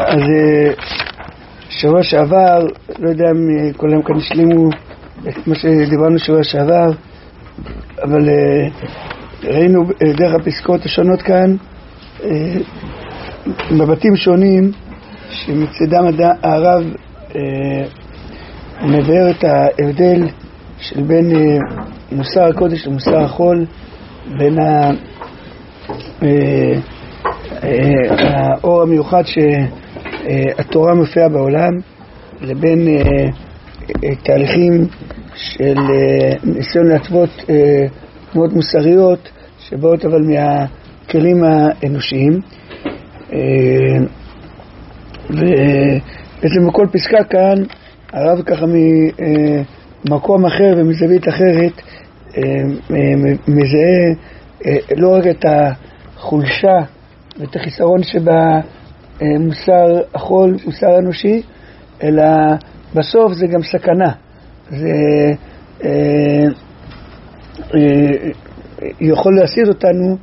אז שבוע שעבר, לא יודע אם כולם כאן השלימו את מה שדיברנו שבוע שעבר, אבל ראינו דרך הפסקאות השונות כאן מבטים שונים שמצדם הרב מבאר את ההבדל של בין מוסר הקודש למוסר החול, בין האור המיוחד שהתורה מופיעה בעולם לבין תהליכים של ניסיון להתוות תנועות מוסריות שבאות אבל מהכלים האנושיים. ובעצם בכל פסקה כאן הרב ככה ממקום אחר ומזווית אחרת מזהה לא רק את החולשה ואת החיסרון שבמוסר החול, מוסר אנושי, אלא בסוף זה גם סכנה. זה יכול להסיט אותנו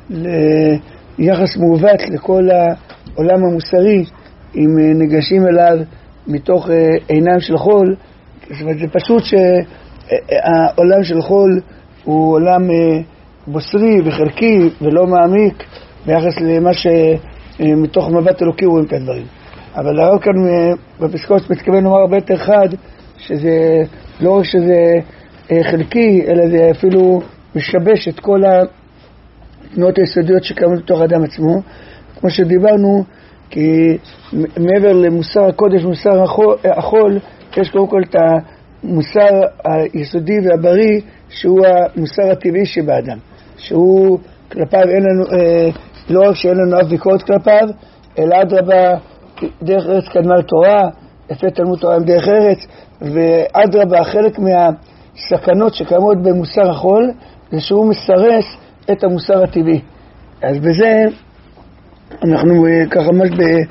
ליחס מעוות לכל העולם המוסרי אם ניגשים אליו מתוך עיניים של חול. זאת אומרת, זה פשוט שהעולם של חול הוא עולם בוסרי וחלקי ולא מעמיק ביחס למה שמתוך מבט אלוקי רואים את הדברים. אבל הרב כאן בפסקאות מתכוון לומר הרבה יותר חד, שזה לא רק שזה חלקי, אלא זה אפילו משבש את כל התנועות היסודיות שקיימות בתוך האדם עצמו. כמו שדיברנו, כי מעבר למוסר הקודש ומוסר החול, יש קודם כל את המוסר היסודי והבריא, שהוא המוסר הטבעי שבאדם, שהוא כלפיו אין לנו, לא רק שאין לנו אף ביקורת כלפיו, אלא אדרבה, דרך ארץ קדמה לתורה, יפה תלמוד תורה עם דרך ארץ, ואדרבה, חלק מהסכנות שקיימות במוסר החול, זה שהוא מסרס את המוסר הטבעי. אז בזה אנחנו ככה ממש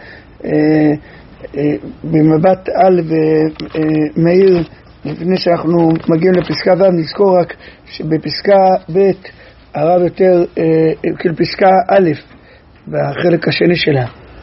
במבט על ומהיר, לפני שאנחנו מגיעים לפסקה ו', נזכור רק שבפסקה ב' הרב יותר, כאילו פסקה א' בחלק השני שלה,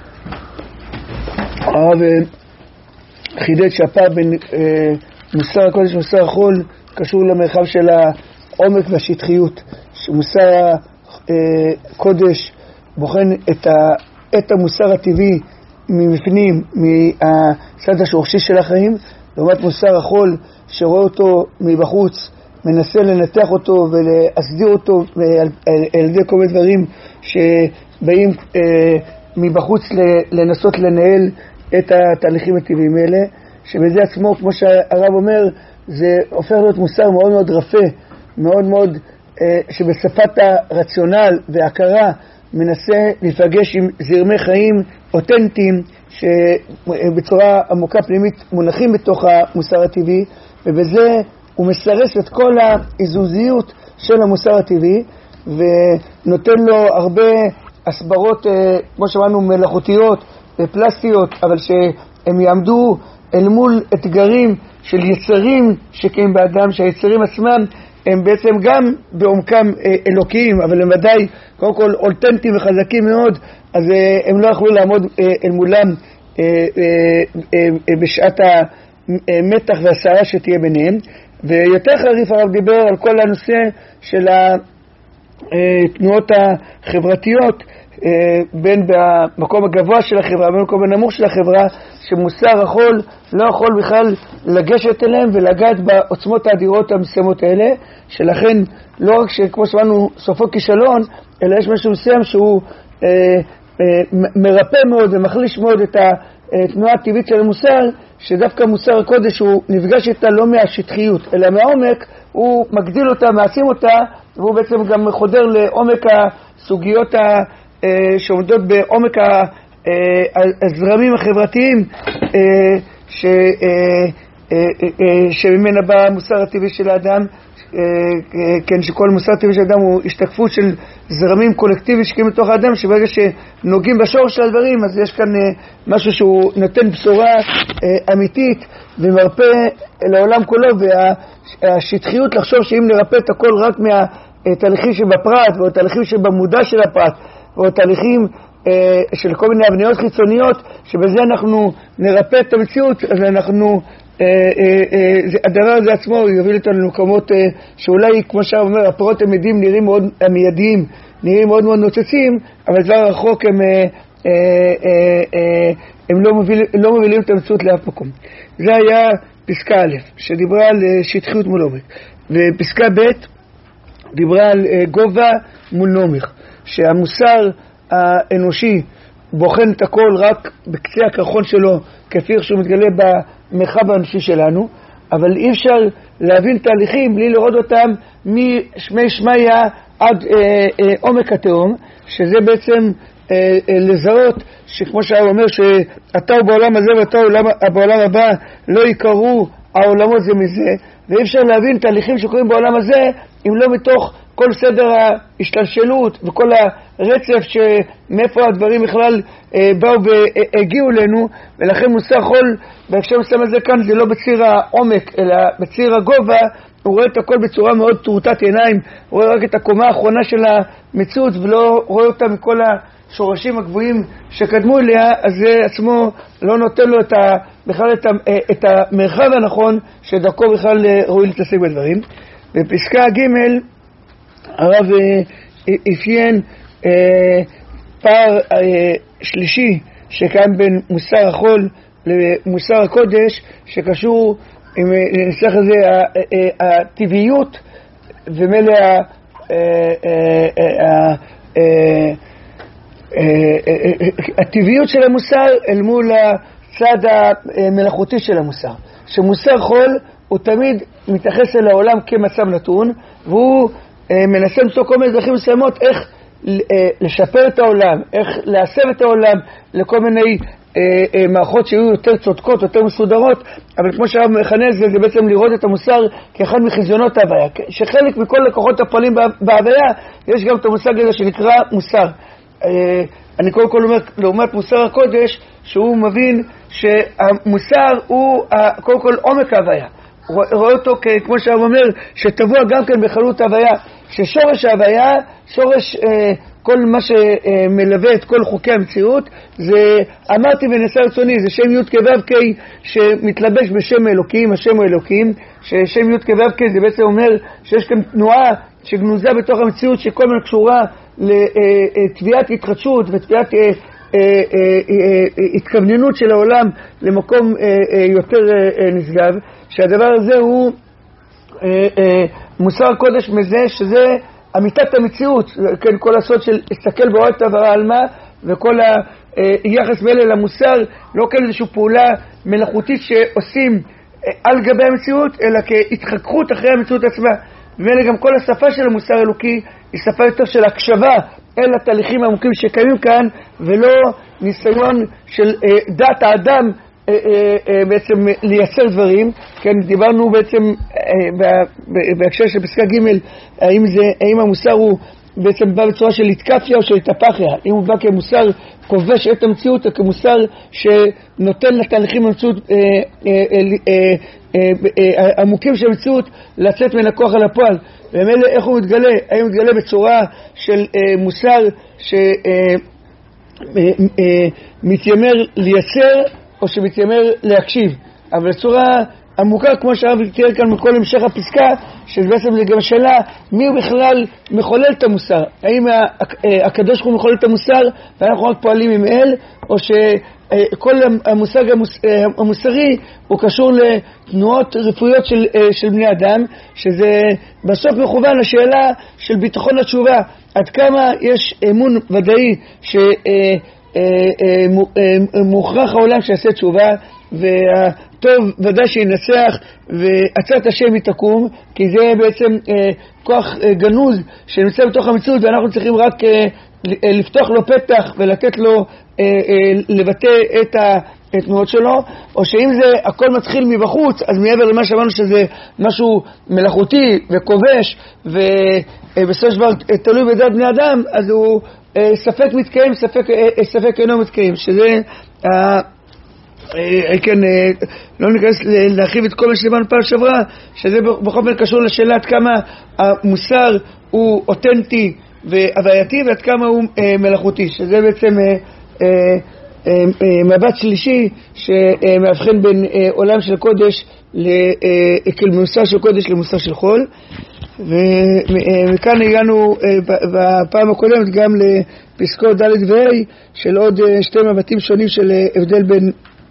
הרב חידד שהפער בין מוסר הקודש ומוסר החול קשור למרחב של העומק והשטחיות, שמוסר הקודש בוחן את המוסר הטבעי מבפנים, מהצד השורשי של החיים, לעומת מוסר החול שרואה אותו מבחוץ, מנסה לנתח אותו ולהסדיר אותו על ידי כל מיני דברים שבאים מבחוץ לנסות לנהל את התהליכים הטבעיים האלה, שבזה עצמו, כמו שהרב אומר, זה הופך להיות מוסר מאוד מאוד רפה, מאוד מאוד שבשפת הרציונל וההכרה מנסה לפגש עם זרמי חיים אותנטיים שבצורה עמוקה פנימית מונחים בתוך המוסר הטבעי, ובזה הוא מסרס את כל האיזוזיות של המוסר הטבעי ונותן לו הרבה הסברות, כמו שאמרנו, מלאכותיות ופלסטיות, אבל שהם יעמדו אל מול אתגרים של יצרים שקיים באדם, שהיצרים עצמם הם בעצם גם בעומקם אלוקיים, אבל הם ודאי קודם כל אותנטיים וחזקים מאוד, אז הם לא יכלו לעמוד אל מולם בשעת המתח והסערה שתהיה ביניהם. ויותר חריף הרב דיבר על כל הנושא של התנועות החברתיות, בין במקום הגבוה של החברה ובין במקום הנמוך של החברה, שמוסר החול לא יכול בכלל לגשת אליהם ולגעת בעוצמות האדירות המסוימות האלה, שלכן לא רק שכמו שאמרנו סופו כישלון, אלא יש משהו מסוים שהוא מרפא מאוד ומחליש מאוד את התנועה הטבעית של המוסר, שדווקא מוסר הקודש הוא נפגש איתה לא מהשטחיות אלא מהעומק, הוא מגדיל אותה, מעצים אותה, והוא בעצם גם חודר לעומק הסוגיות שעומדות בעומק הזרמים החברתיים שממנה בא המוסר הטבעי של האדם, כן, שכל מוסר הטבעי של האדם הוא השתקפות של זרמים קולקטיביים שקיים בתוך האדם, שברגע שנוגעים בשורש של הדברים אז יש כאן משהו שהוא נותן בשורה אמיתית ומרפא לעולם כולו. והשטחיות לחשוב שאם נרפא את הכל רק מהתהליכים שבפרט או תהליכים שבמודע של הפרט או תהליכים של כל מיני הבניות חיצוניות, שבזה אנחנו נרפא את המציאות, אז אנחנו, הדבר הזה עצמו יוביל אותנו למקומות שאולי, כמו שהרב אומר, הפירות המיידיים נראים מאוד המיידיים, נראים מאוד מאוד נוצצים, אבל דבר רחוק הם לא מובילים את המציאות לאף מקום. זה היה פסקה א', שדיברה על שטחיות מול עומק, ופסקה ב' דיברה על גובה מול נומך, שהמוסר האנושי בוחן את הכל רק בקצה הקרחון שלו, כפי שהוא מתגלה במרחב האנושי שלנו, אבל אי אפשר להבין תהליכים בלי לראות אותם משמי שמיה עד עומק התהום, שזה בעצם לזהות שכמו שהרב אומר שאתה הוא בעולם הזה ואתה בעולם הבא לא יקראו העולמות זה מזה, ואי אפשר להבין תהליכים שקורים בעולם הזה אם לא מתוך כל סדר ההשתלשלות וכל הרצף שמאיפה הדברים בכלל באו והגיעו לנו, ולכן מוסר חול בהקשר מסוים הזה כאן זה לא בציר העומק אלא בציר הגובה. הוא רואה את הכל בצורה מאוד טרוטת עיניים, הוא רואה רק את הקומה האחרונה של המציאות ולא רואה אותה מכל השורשים הגבוהים שקדמו אליה, אז זה עצמו לא נותן לו בכלל את המרחב הנכון שדרכו בכלל ראוי להתעסק בדברים. בפסקה ג' הרב אפיין פער שלישי שקיים בין מוסר החול למוסר הקודש, שקשור עם נסח הזה הטבעיות ומלא הטבעיות של המוסר אל מול הצד המלאכותי של המוסר. שמוסר חול הוא תמיד מתייחס אל העולם כמצב נתון, והוא מנסה למצוא כל מיני דרכים מסוימות איך לשפר את העולם, איך להסב את העולם לכל מיני מערכות שיהיו יותר צודקות, יותר מסודרות, אבל כמו שהרב מכנה את זה, זה בעצם לראות את המוסר כאחד מחזיונות ההוויה, שחלק מכל לקוחות הפועלים בהוויה, יש גם את המושג הזה שנקרא מוסר. אני קודם כל אומר, לעומת מוסר הקודש, שהוא מבין שהמוסר הוא קודם כל עומק ההוויה. רואה אותו כמו שהרב אומר, שטבוע גם כן בחלות ההוויה, ששורש ההוויה, שורש כל מה שמלווה את כל חוקי המציאות, זה אמרתי ונעשה רצוני, זה שם י' כו' כ' שמתלבש בשם אלוקים, השם הוא אלוקים, ששם י' כו' כ' זה בעצם אומר שיש כאן תנועה שגנוזה בתוך המציאות שכל מיני קשורה לתביעת התחדשות ותביעת התכווננות של העולם למקום יותר נשגב, שהדבר הזה הוא מוסר הקודש מזה שזה אמיתת המציאות, כן, כל הסוד של להסתכל בוראת עברה על מה, וכל היחס באלה למוסר, לא כאן איזושהי פעולה מלאכותית שעושים על גבי המציאות, אלא כהתחככות אחרי המציאות עצמה. ואלה גם כל השפה של המוסר האלוקי היא שפה יותר של הקשבה אל התהליכים העמוקים שקיימים כאן, ולא ניסיון של דעת האדם בעצם לייצר דברים. כן, דיברנו בעצם בהקשר של פסקה ג' האם המוסר הוא בעצם בא בצורה של התקפיה או של התהפכיה, אם הוא בא כמוסר כובש את המציאות או כמוסר שנותן לתהליכים המציאות עמוקים של המציאות לצאת מן הכוח על הפועל. ומילא איך הוא מתגלה? האם הוא מתגלה בצורה של מוסר שמתיימר לייצר או שמתיימר להקשיב, אבל בצורה עמוקה, כמו שהרב תראה כאן מכל המשך הפסקה, שבעצם זה גם שאלה מי הוא בכלל מחולל את המוסר, האם הקדוש הוא מחולל את המוסר ואנחנו רק פועלים עם אל, או שכל המושג המוסרי הוא קשור לתנועות רפואיות של בני אדם, שזה בסוף מכוון לשאלה של ביטחון התשובה, עד כמה יש אמון ודאי שמוכרח העולם שיעשה תשובה, והטוב ודאי שינצח ועצת השם היא תקום, כי זה בעצם כוח גנוז שנמצא בתוך המציאות, ואנחנו צריכים רק לפתוח לו פתח ולתת לו לבטא את התנועות שלו. או שאם זה הכל מתחיל מבחוץ, אז מעבר למה שאמרנו שזה משהו מלאכותי וכובש ובסופו של דבר תלוי בדעת בני אדם, אז הוא ספק מתקיים, ספק אינו מתקיים, שזה כן, לא ניכנס להרחיב את כל מה שדיברנו פעם שעברה, שזה בכל זאת קשור לשאלה עד כמה המוסר הוא אותנטי והווייתי ועד כמה הוא מלאכותי, שזה בעצם מבט שלישי שמאבחן בין עולם של קודש מוסר של קודש למוסר של חול. ומכאן הגענו בפעם הקודמת גם לפסקות ד' וה' של עוד שתי מבטים שונים של הבדל בין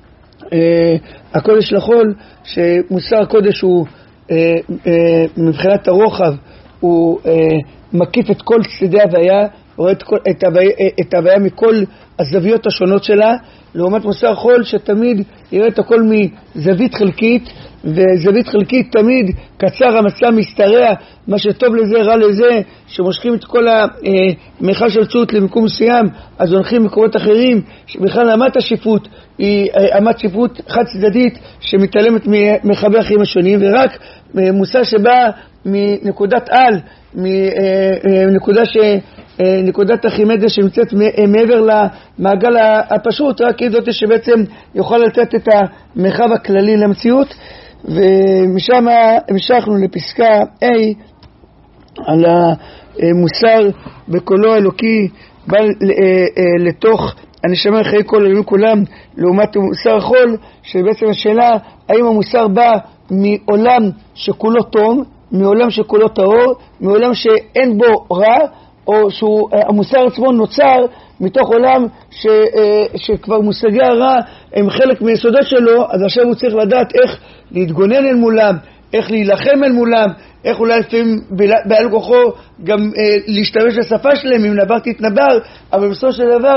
הקודש לחול, שמוסר הקודש הוא מבחינת הרוחב הוא מקיף את כל צדדי ההוויה, רואה את ההוויה מכל הזוויות השונות שלה, לעומת מוסר חול שתמיד יראה את הכל מזווית חלקית, וזווית חלקית תמיד קצר המצע משתרע, מה שטוב לזה רע לזה, שמושכים את כל המרחב של צות למקום מסוים, אז הולכים מקומות אחרים, שבכלל אמת השיפוט היא אמת שיפוט חד צדדית שמתעלמת ממרחבי החיים השונים, ורק מוסר שבא מנקודת על, נקודת ארכימדס שנמצאת מעבר למעגל הפשוט, רק היא זאת שבעצם יוכל לתת את המרחב הכללי למציאות. ומשם המשכנו לפסקה A על המוסר בקולו האלוקי בא לתוך הנשמה אחרי כל אלוהים כולם, לעומת מוסר החול, שבעצם השאלה האם המוסר בא מעולם שכולו תום, מעולם שכולו טהור, מעולם שאין בו רע, או שהמוסר עצמו נוצר מתוך עולם שכבר מושגי הרע הם חלק מיסודות שלו, אז עכשיו הוא צריך לדעת איך להתגונן אל מולם, איך להילחם אל מולם, איך אולי לפעמים בעל כוחו גם להשתמש לשפה שלהם, אם נבר תתנבר, אבל בסופו של דבר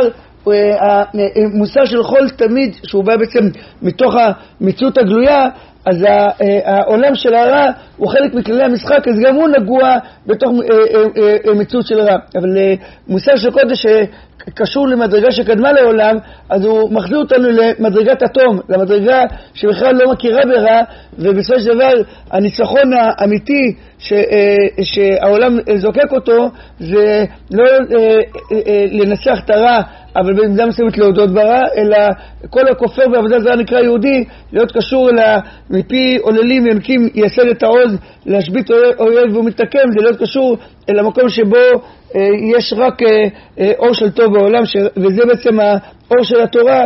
המוסר של חול תמיד, שהוא בא בעצם מתוך המציאות הגלויה, אז העולם של הרע הוא חלק מכללי המשחק, אז גם הוא נגוע בתוך מציאות של רע. אבל מוסר של קודש שקשור למדרגה שקדמה לעולם, אז הוא מחזיר אותנו למדרגת התום, למדרגה שבכלל לא מכירה ברע, ובסופו של דבר הניצחון האמיתי שהעולם זוקק אותו, זה לא לנצח את הרע, אבל במידה מסוימת להודות ברע, אלא כל הכופר בעבודה זרה נקרא יהודי, להיות קשור אלא מפי עוללים ינקים יסד את העוז, להשבית אויב והוא מתקם, זה להיות קשור אל המקום שבו יש רק אור של טוב בעולם, וזה בעצם האור של התורה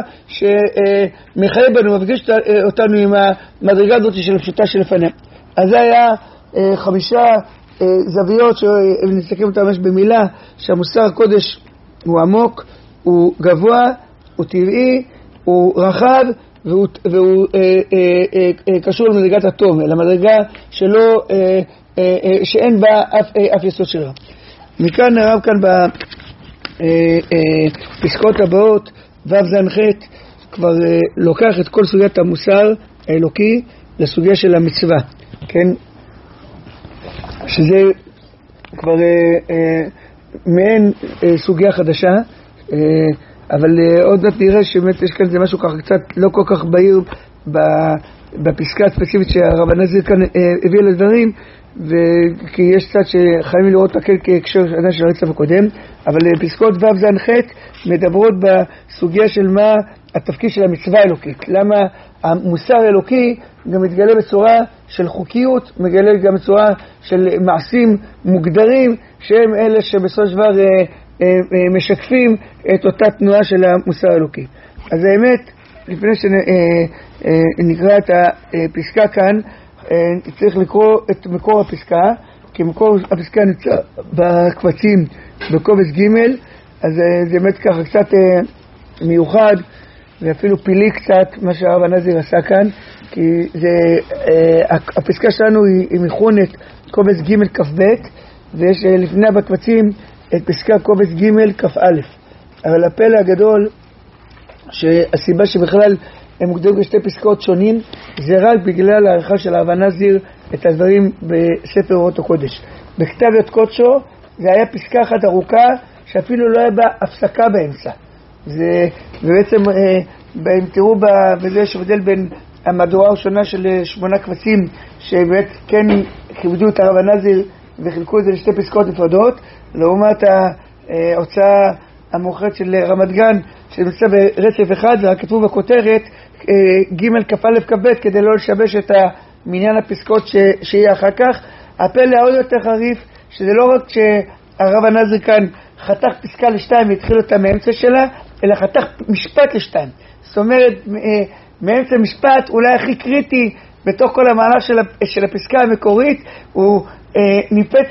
שמחייב בנו, מפגיש אותנו עם המדרגה הזאת של הפשוטה שלפניה. אז זה היה 5 זוויות שנסתכל אותם ממש במילה, שהמוסר הקודש הוא עמוק, הוא גבוה, הוא טבעי, הוא רחב, והוא קשור למדרגת התום, למדרגה שלא, שאין בה אף יסוד של רע. מכאן הרב כאן בפסקאות הבאות, ו"ז ח' כבר לוקח את כל סוגיית המוסר האלוקי לסוגיה של המצווה, כן? שזה כבר מעין סוגיה חדשה, אבל עוד מעט נראה שבאמת יש כאן זה משהו ככה קצת לא כל כך בהיר בפסקה הספציפית שהרב הנזיר כאן הביא לדברים, כי יש קצת שחייבים לראות הכל כהקשר של הרצף הקודם, אבל פסקאות ו"ז ח' מדברות בסוגיה של מה התפקיד של המצווה האלוקית, למה המוסר האלוקי גם מתגלה בצורה של חוקיות, מגלה גם בצורה של מעשים מוגדרים, שהם אלה שבסופו של דבר משקפים את אותה תנועה של המוסר האלוקי. אז האמת, לפני שנקרא את הפסקה כאן, צריך לקרוא את מקור הפסקה, כי מקור הפסקה נמצא בקבצים בקובץ ג', אז זה באמת ככה קצת מיוחד, ואפילו פילי קצת מה שהרב הנזיר עשה כאן, כי הפסקה שלנו היא מכונת קובץ ג' כ"ב, ויש לפני בקבצים את פסקה קובץ ג' כ"א. אבל הפלא הגדול, שהסיבה שבכלל הם מוגדרים בשתי פסקאות שונים, זה רק בגלל הערכה של הרב הנזיר את הדברים בספר אורות הקודש. בכתב יד קודשו זה היה פסקה אחת ארוכה שאפילו לא היה בה הפסקה באמצע. ובעצם אם תראו וזה יש הבדל בין המהדורה הראשונה של 8 קבצים שבאמת כן כיבדו את הרב הנזיר וחילקו את זה לשתי פסקאות נפרדות, לעומת ההוצאה המאוחרת של רמת גן שנמצא ברצף אחד, ורק כתבו בכותרת ג' כ"א כ"ב כדי לא לשבש את מניין הפסקאות שיהיה אחר כך. הפלא עוד יותר חריף, שזה לא רק הרב הנזרי כאן חתך פסקה לשתיים והתחיל אותה מאמצע שלה, אלא חתך משפט לשתיים. זאת אומרת, מאמצע משפט אולי הכי קריטי בתוך כל המהלך של הפסקה המקורית, הוא ניפץ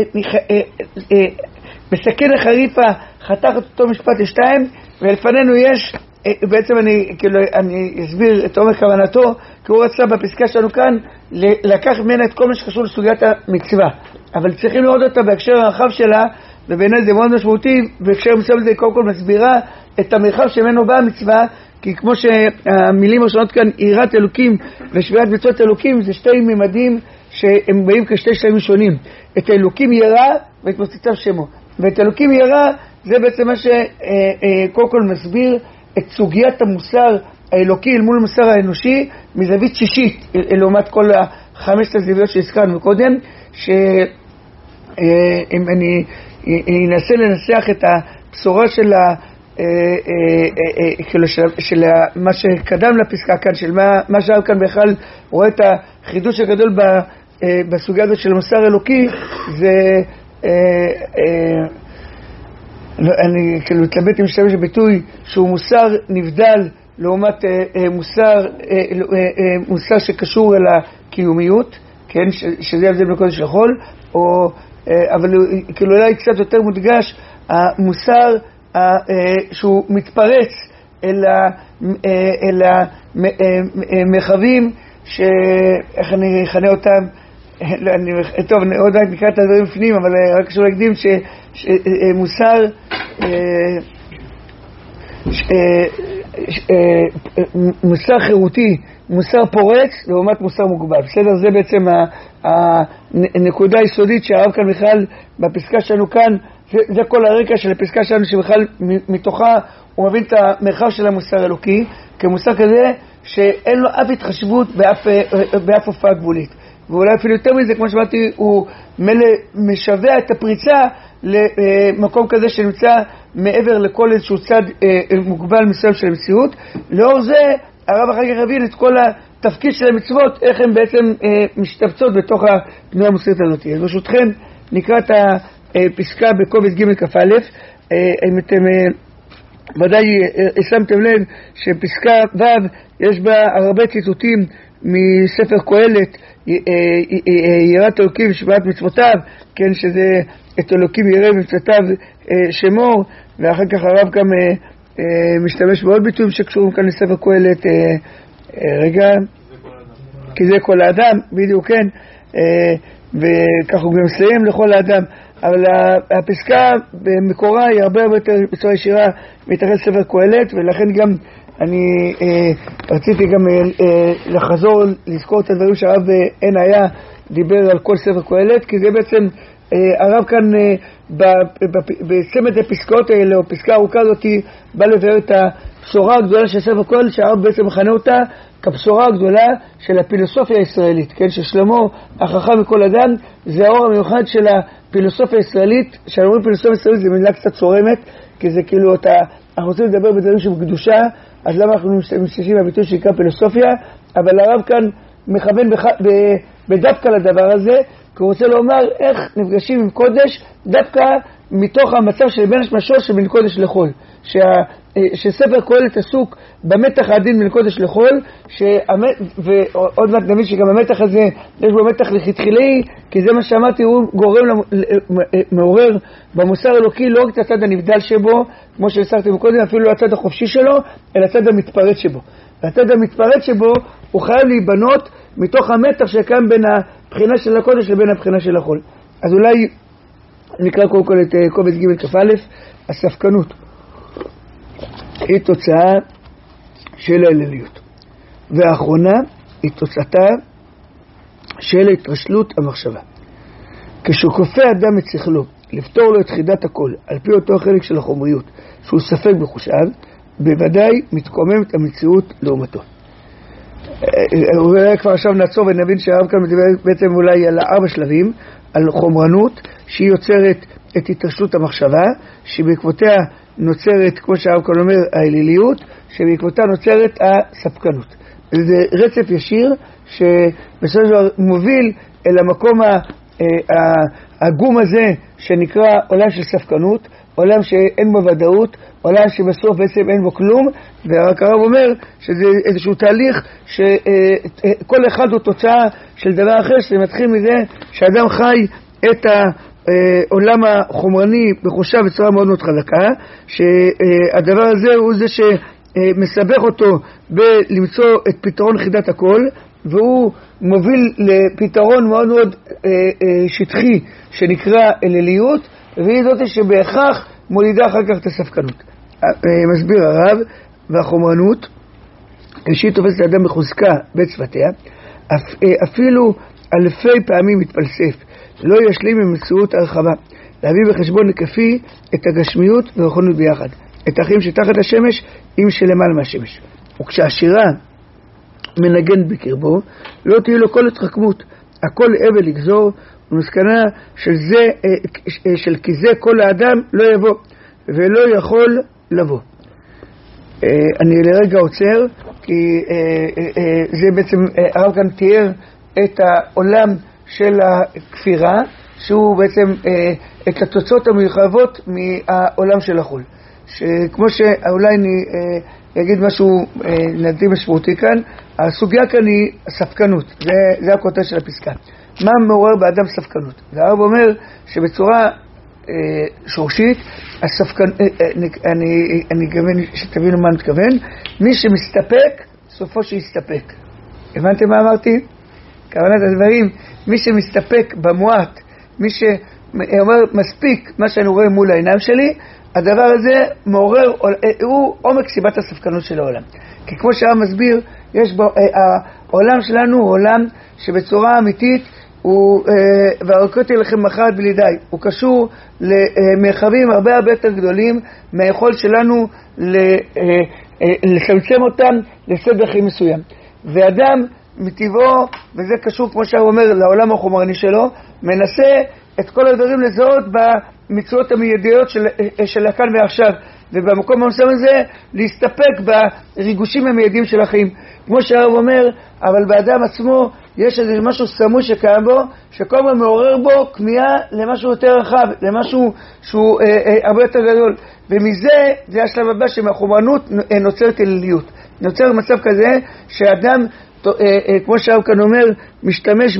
בסכין החריפה, חתך את אותו משפט לשתיים, ולפנינו יש, בעצם אני אסביר את עומק כוונתו, כי הוא רצה בפסקה שלנו כאן לקח ממנה את כל מה שקשור לסוגיית המצווה, אבל צריכים לראות אותה בהקשר הרחב שלה, ובעיניי זה מאוד משמעותי, בהקשר מסוים זה קודם כל מסבירה את המרחב שממנו באה המצווה, כי כמו שהמילים הראשונות כאן, יראת אלוקים ושביעת מצוות אלוקים, זה שתי ממדים שהם באים כשתי שלבים שונים. את האלוקים ירא ואת מוצאיו שמו. ואת אלוקים ירא זה בעצם מה שקודם כל מסביר את סוגיית המוסר האלוקי אל מול המוסר האנושי מזווית שישית, לעומת כל החמש הזוויות שהזכרנו קודם, שאם אני אנסה לנסח את הבשורה של מה שקדם לפסקה כאן, של מה שהרב כאן בכלל רואה את החידוש הגדול בסוגיה הזאת של המוסר אלוקי, זה אני כאילו מתלבט עם משתמש בביטוי שהוא מוסר נבדל לעומת מוסר שקשור אל הקיומיות, כן, שזה הבדל בין קודש לחול, אבל כאילו אולי קצת יותר מודגש המוסר שהוא מתפרץ אל המרחבים איך אני אכנה אותם, טוב, עוד רק נקרא את הדברים בפנים, אבל רק חשוב להקדים שמוסר מוסר חירותי, מוסר פורץ לעומת מוסר מוגבל. בסדר? זה בעצם הנקודה היסודית שהרב כאן בכלל בפסקה שלנו כאן, זה כל הרקע של הפסקה שלנו, שבכלל מתוכה הוא מבין את המרחב של המוסר האלוקי כמוסר כזה שאין לו אף התחשבות באף הופעה גבולית. ואולי אפילו יותר מזה, כמו שאמרתי, הוא משווה את הפריצה למקום כזה שנמצא מעבר לכל איזשהו צד מוגבל מסוים של המציאות. לאור זה הרב אחר כך הבין את כל התפקיד של המצוות, איך הן בעצם משתבצות בתוך התנועה המוסרית הזאת. אז ברשותכם נקרא את הפסקה בקובץ ג' כ"א. אם אתם ודאי שמתם לב שפסקה ו' יש בה הרבה ציטוטים מספר קהלת, יראת אלוקים ושמירת מצוותיו, כן, שזה את אלוקים ירא ומצוותיו שמור, ואחר כך הרב גם משתמש בעוד ביטויים שקשורים כאן לספר קהלת, רגע, כי זה כל האדם, בדיוק, כן, וכך הוא גם מסיים לכל האדם. אבל הפסקה במקורה היא הרבה יותר בצורה ישירה מתחת לספר קהלת, ולכן גם אני רציתי גם לחזור לזכור את הדברים שהרב אין היה דיבר על כל ספר קהלת, כי זה בעצם הרב כאן בסמד הפסקאות האלה, או פסקה ארוכה הזאת, בא לבאר את הבשורה הגדולה של ספר קהלת, שהרב בעצם מכנה אותה כבשורה הגדולה של הפילוסופיה הישראלית, כן, ששלמה החכם מכל אדם, זה האור המיוחד של הפילוסופיה הישראלית. כשאנחנו אומרים פילוסופיה הישראלית, זו מילה קצת צורמת, כי זה כאילו אנחנו רוצים לדבר בדברים שבקדושה, אז למה אנחנו משתמשים בביטוי שנקרא פילוסופיה? אבל הרב כאן מכוון בדווקא לדבר הזה, כי הוא רוצה לומר איך נפגשים עם קודש דווקא מתוך המצב של בין השמשות שבין קודש לחול, שספר קהלת עסוק במתח העדין בין קודש לחול, ועוד מעט נבין שגם המתח הזה יש בו מתח לכתחילי, כי זה מה שאמרתי, הוא מעורר במוסר אלוקי לא רק את הצד הנבדל שבו, כמו שהזכרתי קודם, אפילו לא הצד החופשי שלו, אלא הצד המתפרץ שבו. והצד המתפרץ שבו הוא חייב להיבנות מתוך המתח שקיים בין הבחינה של הקודש לבין הבחינה של החול. אז אולי נקרא קודם כל את קובץ ג' כ"א. הספקנות היא תוצאה של האליליות, והאחרונה היא תוצאתה של התרשלות המחשבה. כשכופה אדם את שכלו לפתור לו את חידת הכל על פי אותו חלק של החומריות שהוא ספק בחושיו, בוודאי מתקוממת המציאות לעומתו. אולי כבר עכשיו נעצור ונבין שהרב כאן מדבר בעצם אולי על 4 שלבים, על חומרנות שהיא יוצרת את התרשלות המחשבה, שבעקבותיה נוצרת, כמו שהרב כאן אומר, האליליות, שבעקבותיה נוצרת הספקנות. זה רצף ישיר שבסופו של דבר מוביל אל המקום העגום הזה שנקרא עולם של ספקנות, עולם שאין בו ודאות, עולם שבסוף בעצם אין בו כלום, ורק הרב אומר שזה איזשהו תהליך שכל אחד הוא תוצאה של דבר אחר, שזה מתחיל מזה שאדם חי את העולם החומרני בחושיו בצורה מאוד מאוד חזקה, שהדבר הזה הוא זה שמסבך אותו בלמצוא את פתרון חידת הכל, והוא מוביל לפתרון מאוד מאוד שטחי שנקרא אליליות, והיא זאת שבהכרח מולידה אחר כך את הספקנות. מסביר הרב, והחומרנות ראשית תופסת האדם בחוזקה בצוותיה, אפילו אלפי פעמים מתפלסף, לא ישלים ממציאות הרחבה, להביא בחשבון נקפי את הגשמיות והרוחניות ביחד, את החיים שתחת השמש עם שלמעלה מהשמש. וכשהשירה מנגן בקרבו, לא תהיה לו כל התחכמות, הכל אבל לגזור, ומסקנה של כי זה כל האדם לא יבוא, ולא יכול לבוא. אני לרגע עוצר, כי זה בעצם, הרב כאן תיאר את העולם של הכפירה, שהוא בעצם את התוצאות המיוחבות מהעולם של החול. שכמו שאולי אני אגיד משהו נדעי משמעותי כאן, הסוגיה כאן היא ספקנות, זה הכותרת של הפסקה. מה מעורר באדם ספקנות? והרב אומר שבצורה שורשית, אני אגוון שתבינו מה מתכוון, מי שמסתפק, סופו שיסתפק. הבנתם מה אמרתי? כוונת הדברים, מי שמסתפק במועט, מי שאומר מספיק מה שאני רואה מול העיניים שלי, הדבר הזה מעורר, הוא עומק סיבת הספקנות של העולם. כי כמו שהרב מסביר, יש בו, העולם שלנו הוא עולם שבצורה אמיתית, והרקותי לכם מחרת בלי די, הוא קשור למרחבים הרבה יותר גדולים מהיכול שלנו לצמצם אותם לסדר חיים מסוים. ואדם מטבעו, וזה קשור כמו שהוא אומר לעולם החומרני שלו, מנסה את כל הדברים לזהות במצוות המיידיות של הכאן ועכשיו, ובמקום המסוים הזה להסתפק בריגושים המיידיים של החיים. כמו שהרב אומר, אבל באדם עצמו יש איזה משהו סמוי שקיים בו, שכל מה מעורר בו כמיהה למשהו יותר רחב, למשהו שהוא הרבה יותר גדול. ומזה זה השלב הבא שמהחומרנות נוצרת אליליות. נוצר מצב כזה שאדם, כמו שהרב כאן אומר, משתמש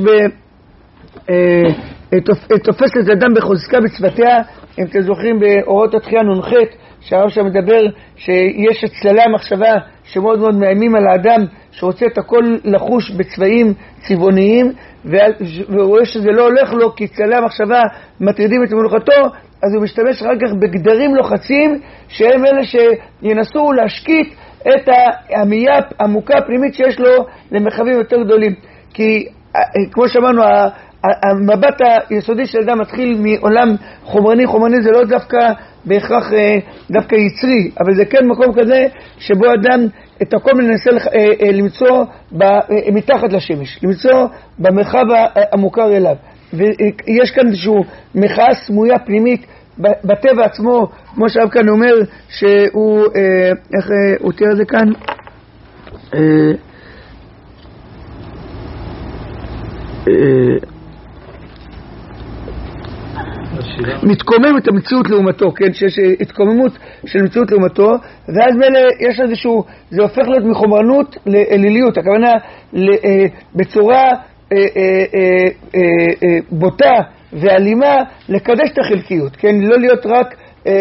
תופס את אדם בחוזקה בצוותיה. אם אתם זוכרים באורות התחייה נ"ח, שהרב שם מדבר שיש הצללה מחשבה שמאוד מאוד מאיימים על האדם, שרוצה את הכל לחוש בצבעים צבעוניים, ורואה שזה לא הולך לו כי צללי המחשבה מטרידים את מלוכתו, אז הוא משתמש אחר כך בגדרים לוחצים שהם אלה שינסו להשקיט את העמייה עמוקה הפנימית שיש לו למרחבים יותר גדולים. כי כמו שאמרנו, המבט היסודי של אדם מתחיל מעולם חומרני. חומרני זה לא דווקא בהכרח דווקא יצרי, אבל זה כן מקום כזה שבו אדם את הכל מנסה למצוא מתחת לשמש, למצוא במרחב המוכר אליו. ויש כאן איזשהו מחאה סמויה פנימית בטבע עצמו, כמו שהרב כאן אומר, שהוא, איך הוא תיאר את זה כאן? מתקומם את המציאות לעומתו, כן, שיש התקוממות של מציאות לעומתו, ואז מלא יש איזשהו, זה הופך להיות מחומרנות לאליליות, הכוונה בצורה בוטה ואלימה לקדש את החלקיות, כן, לא להיות רק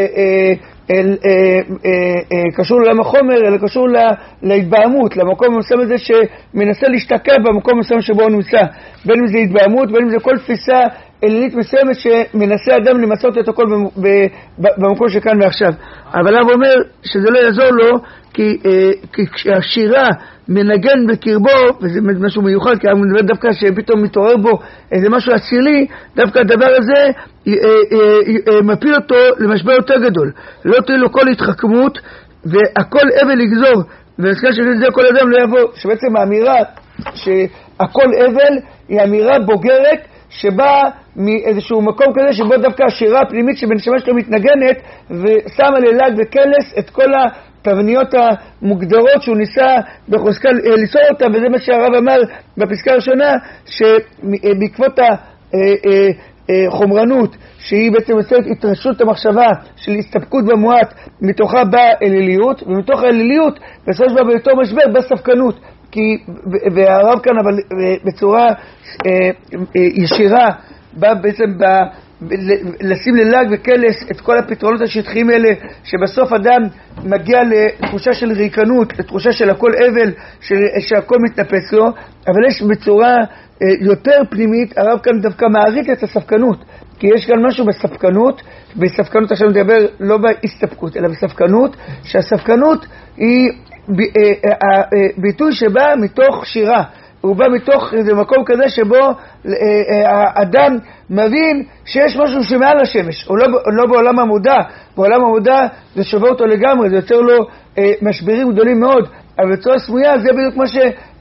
קשור לעולם החומר, אלא קשור להתבהמות, למקום המסוים הזה שמנסה להשתקע במקום המסוים שבו הוא נמצא, בין אם זה התבהמות, בין אם זה כל תפיסה אלילית מסוימת שמנסה אדם למצות את הכל במקום שכאן ועכשיו. אבל הוא אומר שזה לא יעזור לו, כי כשהשירה מנגן בקרבו, וזה משהו מיוחד, כי הוא מדבר דווקא שפתאום מתעורר בו איזה משהו אצילי, דווקא הדבר הזה מפיל אותו למשבר יותר גדול. לא תהיה לו כל התחכמות, והכל אבל לגזור, ולסכן של זה כל אדם לא יבוא. שבעצם האמירה שהכל אבל היא אמירה בוגרת, שבא מאיזשהו מקום כזה שבו דווקא השירה הפנימית שבנשמה שלו מתנגנת ושמה ללעג וקלס את כל התבניות המוגדרות שהוא ניסה בחוזקה ליצור אותה. וזה מה שהרב אמר בפסקה הראשונה, שבעקבות חומרנות, שהיא בעצם יוצרת התרשות המחשבה של הסתפקות במועט, מתוכה באה אליליות, ומתוך האליליות בסופו של דבר באותו משבר בספקנות. והרב כאן אבל בצורה ישירה בא בעצם לשים ללעג וקלס את כל הפתרונות השטחיים האלה, שבסוף אדם מגיע לתחושה של ריקנות, לתחושה של הכל אבל, שהכל מתנפץ לו. אבל יש בצורה יותר פנימית, הרב כאן דווקא מעריך את הספקנות, כי יש כאן משהו בספקנות עכשיו מדבר לא בהסתפקות אלא בספקנות, שהספקנות היא ביטוי שבא מתוך שירה, הוא בא מתוך איזה מקום כזה שבו האדם מבין שיש משהו שמעל השמש, הוא לא בעולם המודע. בעולם המודע זה שובר אותו לגמרי, זה יוצר לו משברים גדולים מאוד, אבל בצורה סמויה זה בדיוק מה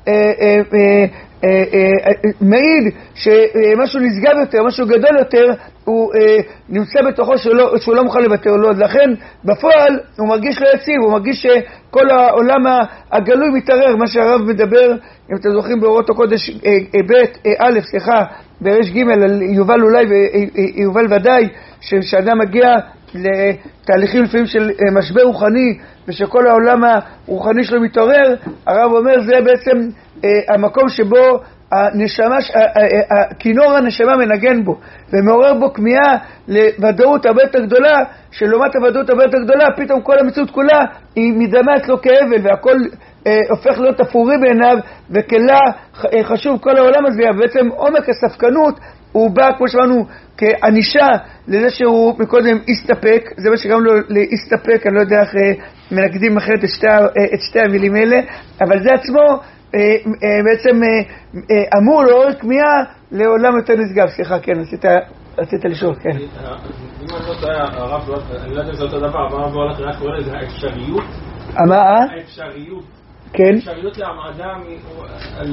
מעיד שמשהו נשגב יותר, משהו גדול יותר, הוא נמצא בתוכו שהוא לא מוכן לוותר לו. לכן בפועל הוא מרגיש לא יציב, הוא מרגיש שכל העולם הגלוי מתערער. מה שהרב מדבר, אם אתם זוכרים באורות הקודש ברש ג' על יובל אולי ויובל ודאי, שאדם מגיע לתהליכים לפעמים של משבר רוחני ושכל העולם הרוחני שלו מתעורר, הרב אומר זה בעצם המקום שבו כינור הנשמה מנגן בו ומעורר בו כמיהה לוודאות הרבה יותר גדולה, שלעומת הוודאות הרבה יותר גדולה פתאום כל המציאות כולה היא מדמת לו כאבל, והכל הופך להיות אפורי בעיניו וכלה חשוב כל העולם הזה. ובעצם עומק הספקנות הוא בא, כמו שאמרנו, כאנישה לזה שהוא מקודם הסתפק. זה מה שגם לו להסתפק, אני לא יודע איך מנגדים אחרת את שתי המילים האלה, אבל זה עצמו בעצם אמור לעורר כמיהה לעולם יותר נשגב. סליחה, כן, רצית לשאול, כן. אם אני לא טועה, הרב, אני לא יודע אם זה אותו דבר, אבל הרב הולך רק קורא לזה האפשריות. מה? האפשריות. כן. האפשריות לאדם על...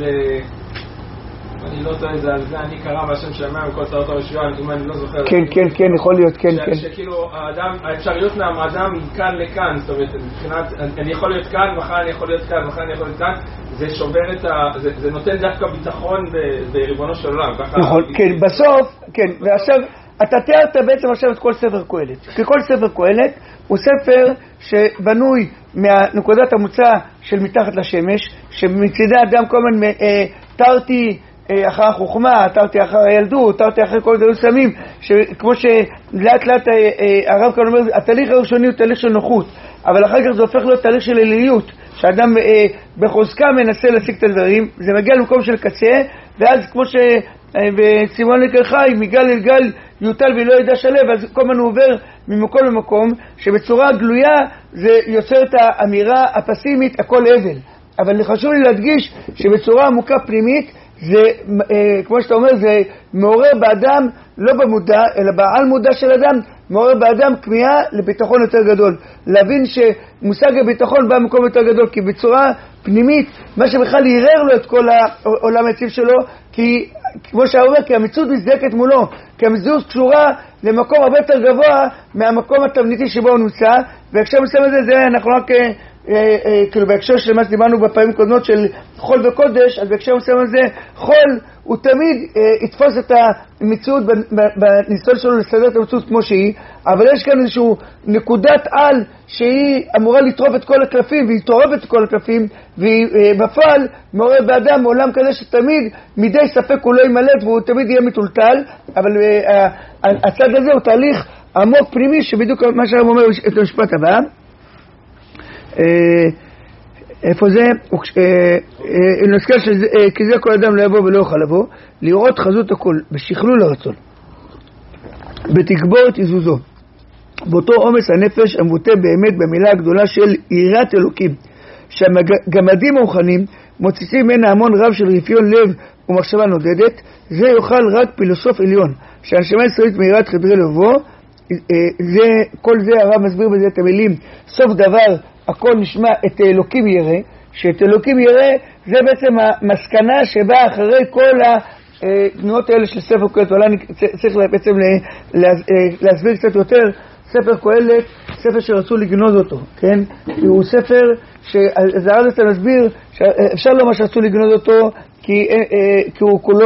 אני לא טועה, זה על זה אני קרא מהשם של המים וכל צרות הרשויה, אם אני לא זוכר. כן, יכול להיות, כן. שכאילו האפשריות מהאדם מכאן לכאן, זאת אומרת, מבחינת, אני יכול להיות כאן, מחר אני יכול להיות כאן, מחר אני יכול להיות כאן, זה שובר את זה נותן דווקא ביטחון בריבונו של עולם. נכון, כן, בסוף, כן, ועכשיו, אתה תיארת בעצם עכשיו את כל ספר קהלת. כי כל ספר קהלת הוא ספר שבנוי מהנקודת המוצא של מתחת לשמש, שמצידה אדם כל הזמן תרתי אחר החוכמה, תרתי אחר הילדות, תרתי אחר כל דברים סמים, שכמו שלאט לאט הרב כאן אומר, התהליך הראשוני הוא תהליך של נוחות, אבל אחר כך זה הופך להיות תהליך של אליליות, שאדם בחוזקה מנסה להשיג את הדברים, זה מגיע למקום של קצה, ואז כמו בצימון לקר חי, מגל אל גל יוטל ולא ידע שלב, אז כל הזמן הוא עובר ממקום למקום, שבצורה גלויה זה יוצר את האמירה הפסימית, הכל אבל. אבל חשוב לי להדגיש שבצורה עמוקה פנימית, זה, כמו שאתה אומר, זה מעורר באדם, לא במודע, אלא בעל מודע של אדם, מעורר באדם כמיהה לביטחון יותר גדול. להבין שמושג הביטחון בא במקום יותר גדול, כי בצורה פנימית, מה שבכלל ירר לו את כל העולם היציב שלו, כי כמו שאומר, כי המציאות מזדקת מולו, כי המציאות קשורה למקום הרבה יותר גבוה מהמקום התבניתי שבו הוא נמצא, והקשר מסוים הזה, זה אנחנו רק כאילו בהקשר של מה שדיברנו בפעמים קודמות של חול וקודש, אז בהקשר מסוים הזה חול הוא תמיד יתפוס את המציאות בניסיון שלו לסדר את המציאות כמו שהיא, אבל יש כאן איזשהו נקודת על שהיא אמורה לטרוף את כל הקלפים, והיא טורפת את כל הקלפים, והיא בפועל מעורר באדם מעולם כזה שתמיד מדי ספק הוא לא ימלט והוא תמיד יהיה מטולטל. אבל הצד הזה הוא תהליך עמוק פנימי, שבדיוק מה שהרב אומר את המשפט הבא, איפה זה? נזכר כי זה כל אדם לא יבוא ולא יוכל לבוא, לראות חזות הכל בשכלול הרצון, בתגבור את עזוזו, באותו עומס הנפש המבוטא באמת במילה הגדולה של יראת אלוקים, שהגמדים המוכנים מוצצים ממנה המון רב של רפיון לב ומחשבה נודדת. זה יוכל רק פילוסוף עליון, שהנשמה הישראלית מיראת חדרי לבוא. כל זה הרב מסביר בזה את המילים סוף דבר הכל נשמע את אלוקים ירא, שאת אלוקים ירא זה בעצם המסקנה שבאה אחרי כל התנועות האלה של ספר קהלת. אולי אני צריך בעצם להסביר קצת יותר. ספר קהלת, ספר שרצו לגנוז אותו, כן? הוא ספר שהרב מסביר שאפשר לומר שרצו לגנוז אותו כי הוא כולו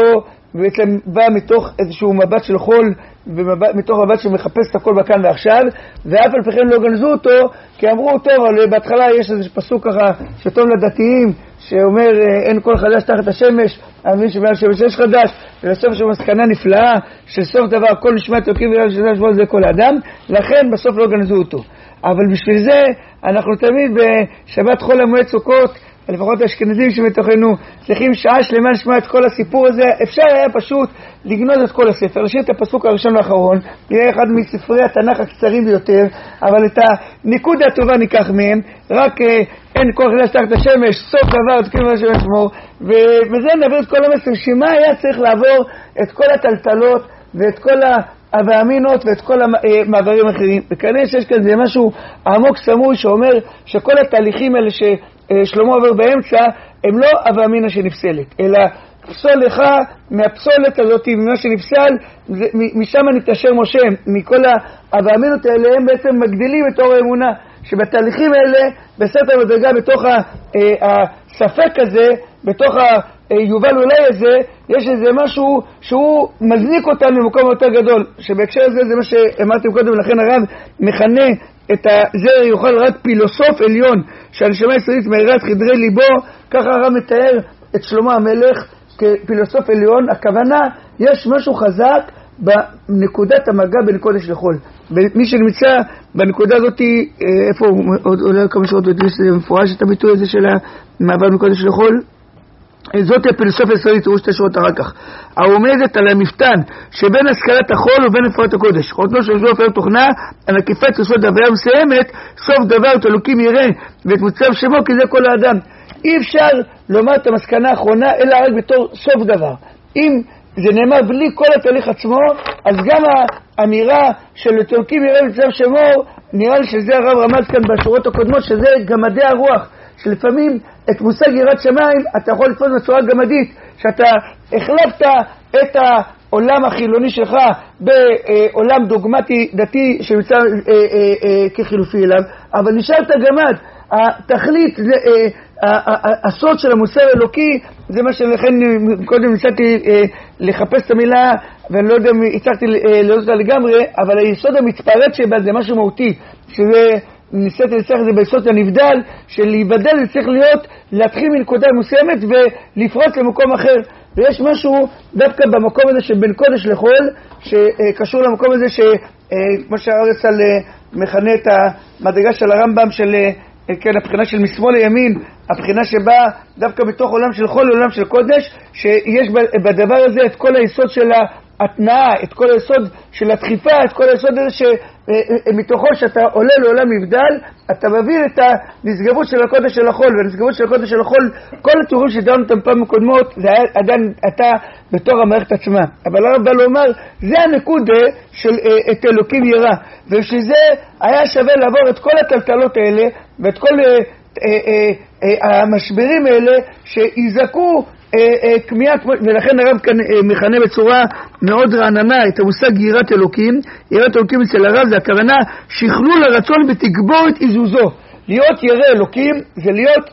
ובעצם בא מתוך איזשהו מבט של חול, מתוך מבט שמחפש את הכל בכאן ועכשיו, ואף על פי כן לא גנזו אותו, כי אמרו טוב, אבל בהתחלה יש איזה פסוק ככה שטוב לדתיים, שאומר אין כל חדש תחת השמש, אני מבין שבעל שמש יש חדש, ולסוף יש מסקנה נפלאה, שסוף דבר כל נשמת אלוקים ויראה שזה שבוע זה כל האדם, לכן בסוף לא גנזו אותו. אבל בשביל זה אנחנו תמיד בשבת חול המועד סוכות, לפחות האשכנזים שמתוכנו, צריכים שעה שלמה לשמוע את כל הסיפור הזה. אפשר היה פשוט לגנוז את כל הספר, לשאיר את הפסוק הראשון והאחרון, יהיה אחד מספרי התנ"ך הקצרים ביותר, אבל את הניקוד הטובה ניקח מהם, רק אין כל חדש תחת השמש, סוף דבר, את כאילו מה שמשמור, ובזה נעביר את כל המסר, שמה היה צריך לעבור את כל הטלטלות ואת כל והאמינות ואת כל המעברים האחרים. וכנראה שיש כאן זה משהו עמוק סמוי שאומר שכל התהליכים האלה ששלמה עובר באמצע הם לא אבאמינה שנפסלת, אלא פסול לך מהפסולת הזאת, ממה שנפסל, משם נתאשר משה. מכל האבאמינות האלה הם בעצם מגדילים את אור האמונה, שבתהליכים האלה בסתר מדרגה בתוך הספק הזה, בתוך היובל אולי הזה, יש איזה משהו שהוא מזניק אותנו למקום יותר גדול, שבהקשר הזה זה מה שאמרתם קודם, לכן הרב מכנה את הזרע יוכל רק פילוסוף עליון, שהנשמה הישראלית מאירת חדרי ליבו, ככה הרב מתאר את שלמה המלך כפילוסוף עליון. הכוונה, יש משהו חזק בנקודת המגע בין קודש לחול. ומי שנמצא בנקודה הזאת, איפה עולה כמה שעות מפורש את הביטוי הזה של המעבר מקודש לחול? זאת הפילוסופיה הישראלית, תראו שתי שורות אחר כך. העומדת על המפתן שבין השכלת החול ובין מפורט הקודש. חותנו של זו אפשר תוכנה על עקיפת יסוד הוויה מסיימת, סוף דבר את אלוקים יראה ואת מוצב שמו, כי זה כל האדם. אי אפשר לומר את המסקנה האחרונה אלא רק בתור סוף דבר. אם זה נאמר בלי כל התהליך עצמו, אז גם האמירה של את אלוקים יראה ואת מוצב שמו, נראה לי שזה הרב רמז כאן בשורות הקודמות, שזה גמדי הרוח, שלפעמים את מושג יראת שמיים אתה יכול לתפוס בצורה גמדית, שאתה החלפת את העולם החילוני שלך בעולם דוגמטי דתי שנמצא כחילופי אליו, אבל נשארת גמד. התכלית, הסוד של המוסר האלוקי, זה מה שלכן קודם ניסיתי לחפש את המילה, ואני לא יודע אם הצלחתי לראות אותה לגמרי, אבל היסוד המתפרץ שבה זה משהו מהותי, שזה ניסיתי לצריך את זה ביסוד הנבדל, של להיבדל זה צריך להיות, להתחיל מנקודה מסוימת ולפרוץ למקום אחר. ויש משהו דווקא במקום הזה שבין קודש לחול, שקשור למקום הזה שכמו שהארץ על מכנה את המדרגה של הרמב"ם של כן, הבחינה של משמאל לימין, הבחינה שבאה דווקא בתוך עולם של חול לעולם של קודש, שיש בדבר הזה את כל היסוד של ההתנאה, את כל היסוד של הדחיפה, את כל היסוד הזה שמתוכו שאתה עולה לעולם מבדל, אתה מביא את הנשגבות של הקודש של החול, והנשגבות של הקודש של החול, כל התיאורים שדענו אותם פעם מקודמות, זה עדיין אתה בתור המערכת עצמה. אבל הרב בא לומר, זה הנקודה של את אלוקים יראה, ושזה היה שווה לעבור את כל הטלטלות האלה, ואת כל המשברים האלה שיזעקו כמיהה, ולכן הרב כאן מכנה בצורה מאוד רעננה את המושג יראת אלוקים. יראת אלוקים אצל הרב זה הכוונה שכלול הרצון ותגבור את איזוזו. להיות ירא אלוקים זה להיות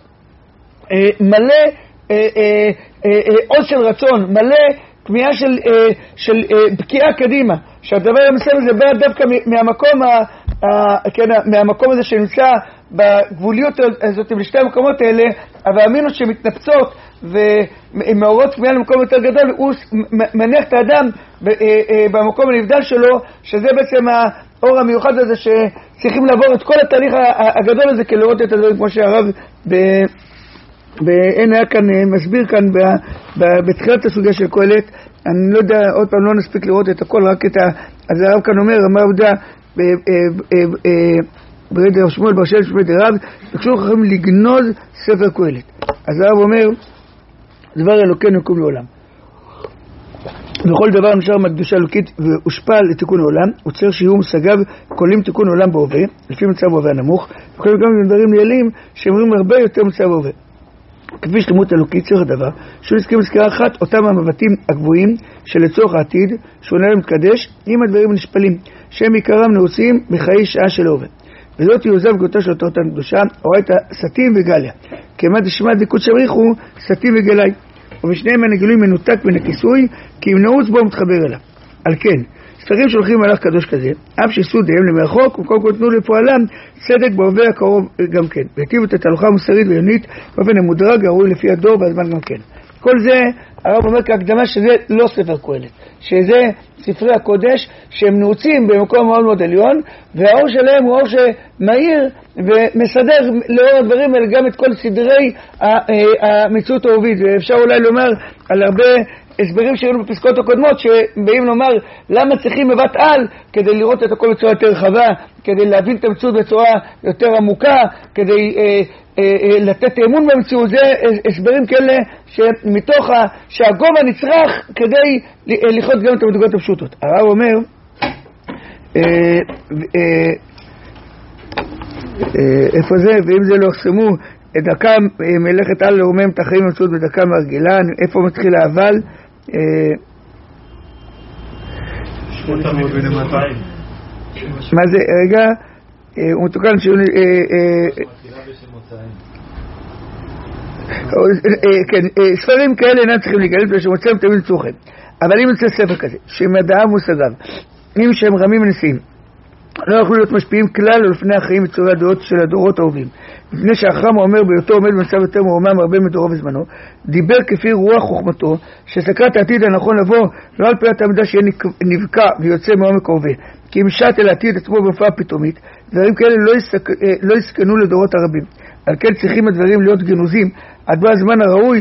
מלא עוז של רצון, מלא כמיהה של בקיעה קדימה, שהדבר המסוים הזה בא דווקא מהמקום מהמקום הזה שנמצא בגבוליות הזאת בשתי המקומות האלה, אבל האמינות שמתנפצות ומאורות כמיהה למקום יותר גדול, הוא מניח את האדם במקום הנבדל שלו, שזה בעצם האור המיוחד הזה שצריכים לעבור את כל התהליך הגדול הזה כדי לראות את הדברים, כמו שהרב אין היה כאן מסביר כאן בתחילת הסוגיה של קהלת. אני לא יודע, עוד פעם לא נספיק לראות את הכל, רק את אז הרב כאן אומר, אמר עובדה ברד רב שמואל ברשל שפט הרב, בקשו חכמים לגנוז ספר קהלת. אז הרב אומר, דבר אלוקינו יקום לעולם. בכל דבר נשאר מהקדושה אלוקית והושפע לתיקון העולם, הוא צריך שיהיו מושגיו כוללים תיקון העולם בהווה, לפי מצב ההווה הנמוך, וכל גם דברים נעלים שאומרים הרבה יותר מצב ההווה. כפי שלמות אלוקית צריך הדבר, שהוא נזכיר מזכירה אחת, אותם המבטים הגבוהים שלצורך העתיד, שהוא נראה מתקדש, עם הדברים הנשפלים, שהם עיקרם נעוצים בחיי שעה של ההווה. וזאת יעוזב גאותה של אותה קדושה, הוראה את סתים וגליה. כמעט דשמע דקות שבריחו, סתים וגלי. ובשניהם הנגילוי מנותק מן הכיסוי, כי אם נעוץ בו מתחבר אליו. על כן, ספרים שולחים מלאך קדוש כזה, אף שסודיהם למרחוק, וכל כל תנו לפועלם צדק בהווה הקרוב גם כן. והטיבו את התהלוכה המוסרית ועיונית באופן המודרג הראוי לפי הדור והזמן גם כן. כל זה הרב אומר כהקדמה שזה לא ספר קהלת, שזה ספרי הקודש שהם נעוצים במקום מאוד מאוד עליון, והאור שלהם הוא אור שמאיר ומסדר לאור הדברים האלה גם את כל סדרי המציאות העובית. ואפשר אולי לומר על הרבה הסברים שהיו בפסקאות הקודמות שבאים לומר למה צריכים מבט על כדי לראות את הכל בצורה יותר רחבה, כדי להבין את המציאות בצורה יותר עמוקה, כדי לתת אמון במציאות. זה הסברים כאלה שמתוך שהגובה נצרך כדי לחיות גם את המדרגות הפשוטות. הרב אומר איפה זה? ואם זה לא יחסמו את דקה מלאכת על לרומם את החיים במציאות בדקה מרגילה. איפה מתחיל האבל? מה זה? רגע, הוא מתוקן שהוא כן, ספרים כאלה אינם צריכים להיכנס ושמוצאים תמיד צורכם. אבל אם יוצא ספר כזה שמדעם מושגיו אם שהם רמים ונשיאים לא יכולו להיות משפיעים כלל על לפני החיים בצורי הדורות של הדורות האהובים, מפני שהחכם אומר בהיותו עומד במצב יותר מרומם הרבה מדורו וזמנו, דיבר כפי רוח חוכמתו שסקרת העתיד הנכון לבוא לא על פי התעמדה שיהיה נבקע ויוצא מעומק ההווה, כי אם שעת אל העתיד עצמו במופעה פתאומית, דברים כאלה לא יסכנו לדורות הרבים. על כן צריכים הדברים להיות גנוזים עד בא הזמן הראוי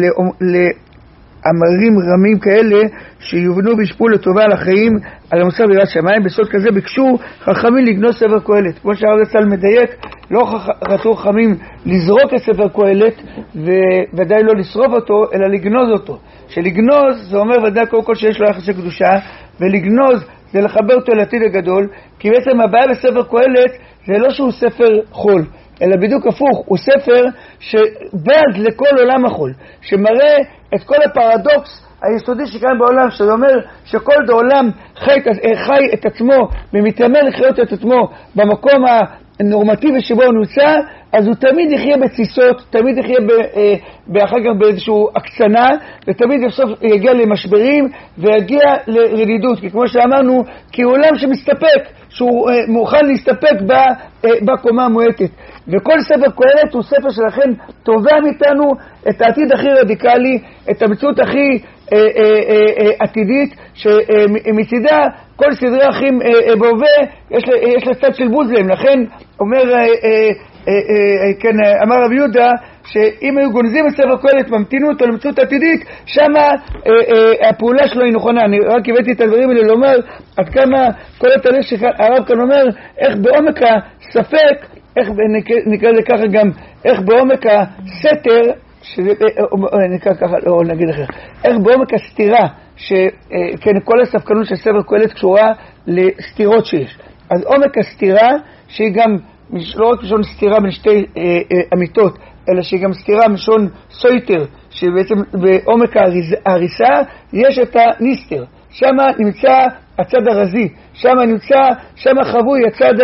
לאמרים רמים כאלה שיובנו וישפעו לטובה על החיים על המוסר ביראת שמיים. בסוד כזה ביקשו חכמים לגנוז ספר קהלת, כמו שהרב זצ"ל מדייק, לא רצו חכמים לזרוק את ספר קהלת וודאי לא לשרוף אותו אלא לגנוז אותו. שלגנוז זה אומר ודאי קודם כל שיש לו יחסי קדושה, ולגנוז זה לחבר אותו לעתיד הגדול, כי בעצם הבעיה בספר קהלת זה לא שהוא ספר חול, אלא בדיוק הפוך, הוא ספר שבז לכל עולם החול, שמראה את כל הפרדוקס היסודי שקיים בעולם, שזה אומר שכל עולם חי את עצמו ומתיימר לחיות את עצמו במקום הנורמטיבי שבו הוא נמצא, אז הוא תמיד יחיה בתסיסות, תמיד יחיה אחר כך באיזשהו הקצנה, ותמיד בסוף יגיע למשברים ויגיע לרדידות, כי כמו שאמרנו, כי הוא עולם שמסתפק, שהוא מוכן להסתפק בקומה המועטת. וכל ספר קהלת הוא ספר שלכן תובע מאיתנו את העתיד הכי רדיקלי, את המציאות הכי עתידית, שמצידה כל סדרי אחים בהווה יש לה צד של בוזלם. לכן אומר כן, אמר רב יהודה שאם היו גונזים את ספר קהלת ממתינו אותו למציאות עתידית, שמה הפעולה שלו היא נכונה. אני רק הבאתי את הדברים האלה לומר עד כמה כל התהליך שהרב כאן אומר, איך בעומק הספק, איך נקרא לזה ככה גם, איך בעומק הסתר, נקרא ככה, לא נגיד אחר, איך בעומק הסתירה, שכן כל הספקנות של ספר קהלת קשורה לסתירות שיש. אז עומק הסתירה שהיא גם לא רק משון סתירה בין שתי אמיתות, אלא שהיא גם סתירה משון סויטר, שבעצם בעומק ההריסה יש את הניסטר, שם נמצא הצד הרזי, שם חבוי הצד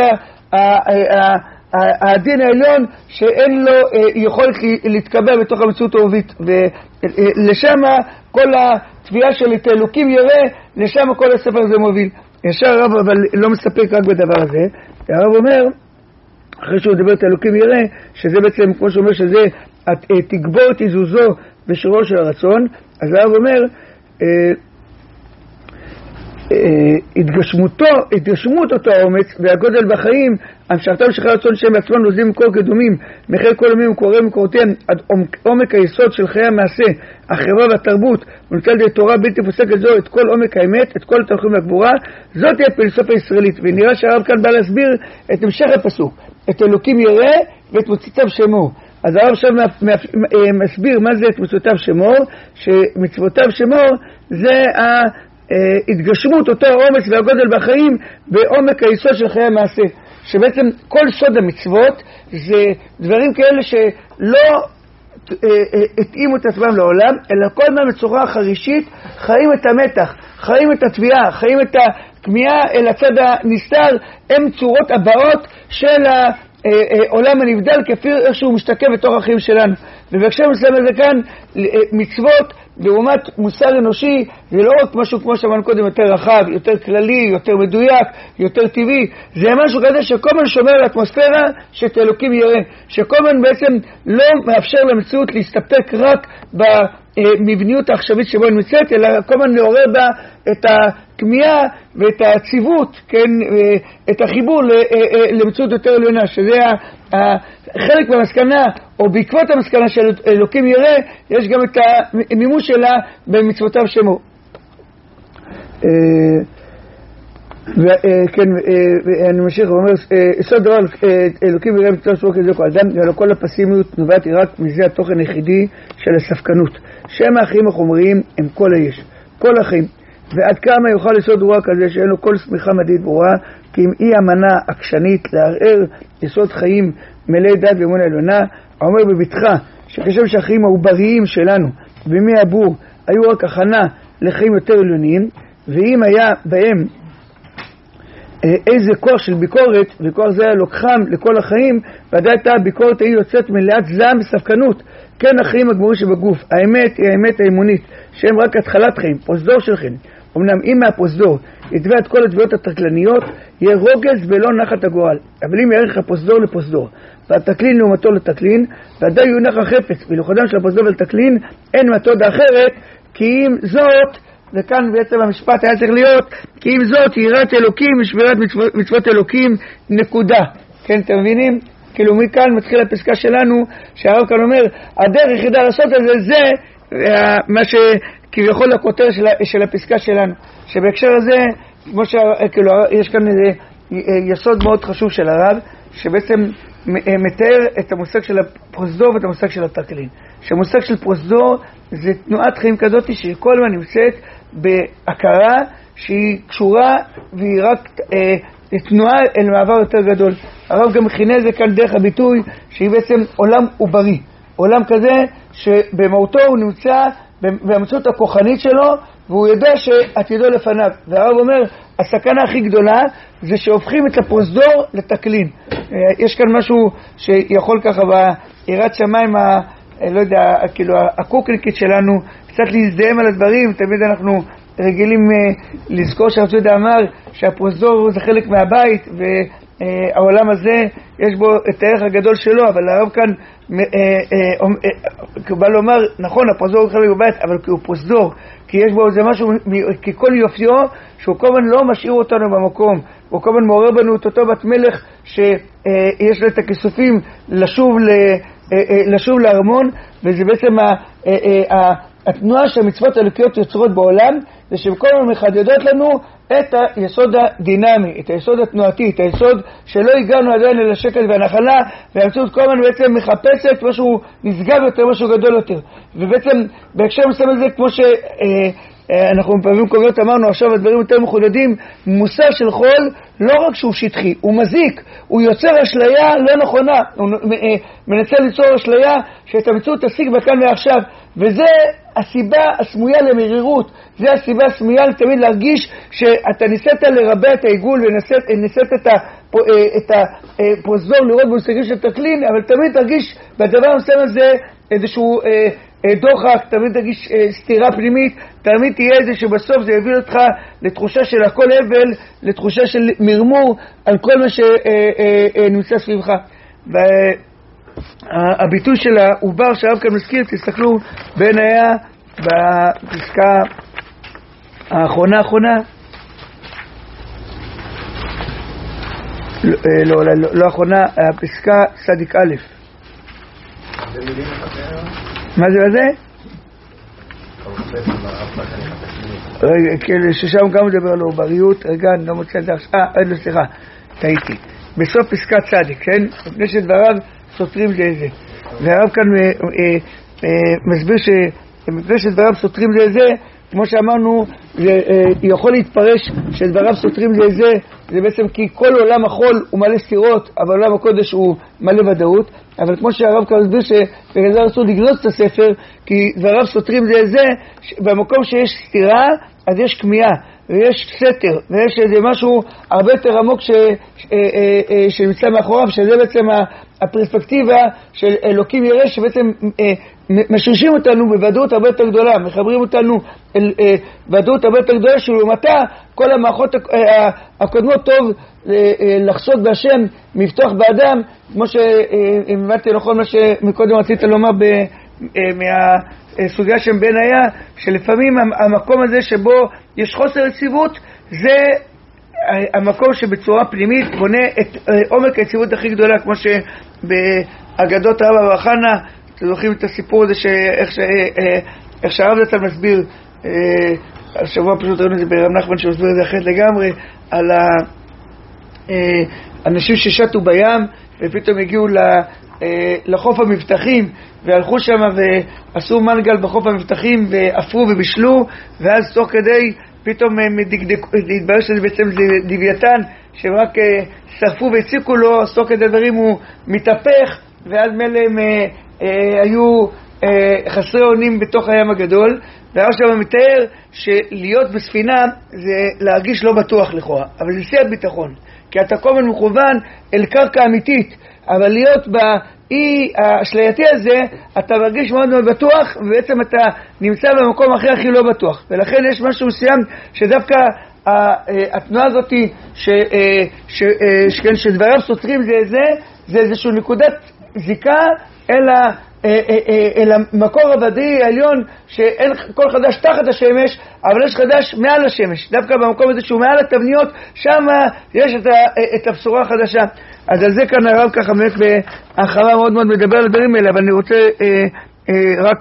הדין העליון שאין לו יכולת להתקבע בתוך המציאות העובית, ולשם כל התביעה של את אלוקים יראה, לשם כל הספר הזה מוביל. ישר הרב אבל לא מספק רק בדבר הזה, הרב אומר אחרי שהוא מדבר את אלוקים יראה, שזה בעצם כמו שאומר שזה תגבור את איזוזו ושירו של הרצון. אז הרב אומר התגשמות אותו האומץ והגודל בחיים, המשכתם של רצון שהם בעצמם נוזלים מקור קדומים מחיל כל ימים וקוראים מקורותיהם עד עומק היסוד של חיי המעשה, החברה והתרבות, ונקל די תורה בלתי פוסקת זו את כל עומק האמת, את כל התהליכים והגבורה. זאת היא הפילוסופיה הישראלית, ונראה שהרב כאן בא להסביר את המשך הפסוק, את אלוקים יראה ואת מצוותיו שמור. אז הרב עכשיו מסביר מה זה את מצוותיו שמור, שמצוותיו שמור זה התגשמות אותו האומץ והגודל בחיים בעומק היסוד של חיי המעשה, שבעצם כל סוד המצוות זה דברים כאלה שלא התאימו את עצמם לעולם, אלא כל מה בצורה חרישית חיים את המתח, חיים את התביעה, חיים את הכמיהה אל הצד הנסתר, הם צורות הבאות של העולם הנבדל כפי איך שהוא משתקף בתוך החיים שלנו. ובהקשר מסוים הזה כאן, מצוות לעומת מוסר אנושי, זה לא רק משהו כמו שאמרנו קודם יותר רחב, יותר כללי, יותר מדויק, יותר טבעי, זה משהו כזה שכל הזמן שומר על האטמוספירה שאת אלוקים יראה, שכל הזמן בעצם לא מאפשר למציאות להסתפק רק במבניות העכשווית שבו היא נמצאת, אלא כל הזמן לעורר בה את הכמיהה ואת הציוות, כן, את החיבור למציאות יותר עליונה, שזה חלק מהמסקנה, או בעקבות המסקנה של אלוקים יראה, יש גם את המימוש שלה במצוותיו שמו. כן, אני ממשיך ואומר, יסוד דבר אלוקים יראה מצוות שמו כזה כל אדם, ולא כל הפסימיות נובעת רק מזה התוכן היחידי של הספקנות, שם האחים החומריים הם כל היש, כל החיים, ועד כמה יוכל יסוד רוח כזה שאין לו כל סמיכה מדעית ברורה, כי אם אי המנה עקשנית לערער יסוד חיים מלא דת ואמונה עליונה, האומר בביטחה שכשם שהחיים העובריים שלנו בימי הבור היו רק הכנה לחיים יותר עליוניים, ואם היה בהם איזה כוח של ביקורת, וכוח זה היה לוקחם לכל החיים, ודאי הייתה הביקורת היא יוצאת מלאת זעם וספקנות. כן החיים הגמורים שבגוף, האמת היא האמת האמונית, שהם רק התחלת חיים, פרוזדור שלכם. אמנם אם מהפרוזדור יתבע את כל התביעות התקלניות, יהיה רוגז ולא נחת הגורל. אבל אם יערך הפרוזדור לפרוזדור, והתקלין לעומתו לתקלין, ודאי יונח החפץ, ולכודם של הפרוזדור ולתקלין, אין מתודה אחרת, כי אם זאת, וכאן בעצם המשפט היה צריך להיות, כי אם זאת יראת אלוקים ושמירת מצוות אלוקים, נקודה. כן, אתם מבינים? כאילו מכאן מתחיל הפסקה שלנו, שהרב כאן אומר, הדרך היחידה לעשות את זה, זה מה שכביכול הכותר של הפסקה שלנו. שבהקשר הזה, כמו שכאילו, יש כאן איזה יסוד מאוד חשוב של הרב, שבעצם מתאר את המושג של הפרוזדור ואת המושג של התקלין. שהמושג של פרוזדור זה תנועת חיים כזאת שכל הזמן נמצאת בהכרה שהיא קשורה והיא רק תנועה אל מעבר יותר גדול. הרב גם מכינה זה כאן דרך הביטוי שהיא בעצם עולם עוברי. עולם כזה שבמהותו הוא נמצא במציאות הכוחנית שלו והוא יודע שעתידו לפניו. והרב אומר, הסכנה הכי גדולה זה שהופכים את הפרוזדור לתקלין. יש כאן משהו שיכול ככה ביראת שמיים, לא יודע, כאילו הקוקניקית שלנו קצת להזדהם על הדברים. תמיד אנחנו רגילים לזכור שהרצות אמר שהפרוזדור זה חלק מהבית והעולם הזה יש בו את הערך הגדול שלו, אבל הרב כאן בא לומר, נכון, הפרוזדור הוא חלק מהבית, אבל כי הוא פרוזדור, כי יש בו זה משהו, כי כל יופיו שהוא כל הזמן לא משאיר אותנו במקום, הוא כל הזמן מעורר בנו את אותו בת מלך שיש לו את הכיסופים לשוב לארמון, וזה בעצם התנועה שהמצוות האלוקיות יוצרות בעולם, זה שכל הזמן מחדדות לנו את היסוד הדינמי, את היסוד התנועתי, את היסוד שלא הגענו עדיין אל השקט והנחלה, והמציאות כל הזמן בעצם מחפשת משהו נשגב יותר, משהו גדול יותר. ובעצם בהקשר מסוים הזה, כמו שאנחנו פעמים קובעות אמרנו, עכשיו הדברים יותר מחודדים, מוסר של חול לא רק שהוא שטחי, הוא מזיק, הוא יוצר אשליה לא נכונה, הוא מנסה ליצור אשליה שאת המציאות תשיג בכאן ועכשיו, וזה הסיבה הסמויה למרירות, זה הסיבה הסמויה תמיד להרגיש שאתה ניסית לרבע את העיגול וניסית את הפרוזדור לראות במושגים של תקלין, אבל תמיד תרגיש בדבר המסוים הזה איזשהו דוחק, תמיד תרגיש סתירה פנימית, תמיד תהיה איזה שבסוף זה יביא אותך לתחושה של הכל הבל, לתחושה של מרמור על כל מה שנמצא סביבך. והביטוי של העובר שהרב כאן מזכיר, תסתכלו בין היה בפסקה האחרונה, לא האחרונה, הפסקה צדיק א'. מה זה וזה? רגע, ששם גם מדבר על עובריות, רגע, אני לא מוצא את זה עכשיו, סליחה, טעיתי. בסוף פסקת צדיק, כן? לפני שדבריו סותרים זה איזה. והרב כאן מסביר שמפני שדבריו סותרים זה איזה, כמו שאמרנו, יכול להתפרש שדבריו סותרים זה איזה, זה בעצם כי כל עולם החול הוא מלא סתירות, אבל עולם הקודש הוא מלא ודאות. אבל כמו שהרב כאן מסביר שבגלל זה רצו לגנוז את הספר, כי דבריו סותרים זה איזה, במקום שיש סתירה, אז יש כמיהה, ויש סתר, ויש איזה משהו הרבה יותר עמוק שנמצא מאחוריו, שזה בעצם הפרספקטיבה של אלוקים ירא, שבעצם משרישים אותנו בוודאות הרבה יותר גדולה, מחברים אותנו אל ודאות הרבה יותר גדולה, שלעומתה כל המערכות הקודמות טוב לחסות בהשם, מפתוח באדם, כמו שהבנתי נכון מה שמקודם רצית לומר מהסוגיה שם בין היה, שלפעמים המקום הזה שבו יש חוסר יציבות, זה המקום שבצורה פנימית בונה את עומק היציבות הכי גדולה, כמו שבאגדות רבא בר חנא, אתם זוכרים את הסיפור הזה איך שהרב זצ"ל מסביר, השבוע פשוט ראינו את זה ברב נחמן שמסביר את זה אחרת לגמרי, על האנשים ששטו בים ופתאום הגיעו לחוף המבטחים והלכו שם ועשו מנגל בחוף המבטחים ואפרו ובישלו, ואז תוך כדי פתאום התברר שזה בעצם לוויתן שהם רק שרפו והציקו לו, אז תוך כדי דברים הוא מתהפך, ואז מלא הם היו חסרי אונים בתוך הים הגדול. והרב שם מתאר שלהיות בספינה זה להרגיש לא בטוח לכאורה, אבל זה שיא הביטחון, כי אתה כל הזמן מכוון אל קרקע אמיתית, אבל להיות באי האשלייתי הזה אתה מרגיש מאוד מאוד בטוח, ובעצם אתה נמצא במקום הכי לא בטוח. ולכן יש משהו מסוים שדווקא התנועה הזאת שדבריו סותרים זה איזושהי נקודת זיקה אל המקור עבדי העליון, שאין כל חדש תחת השמש, אבל יש חדש מעל השמש. דווקא במקום הזה שהוא מעל התבניות, שם יש את הבשורה החדשה. אז על זה כאן הרב ככה באמת בהרחבה מאוד מאוד מדבר על הדברים האלה, אבל אני רוצה רק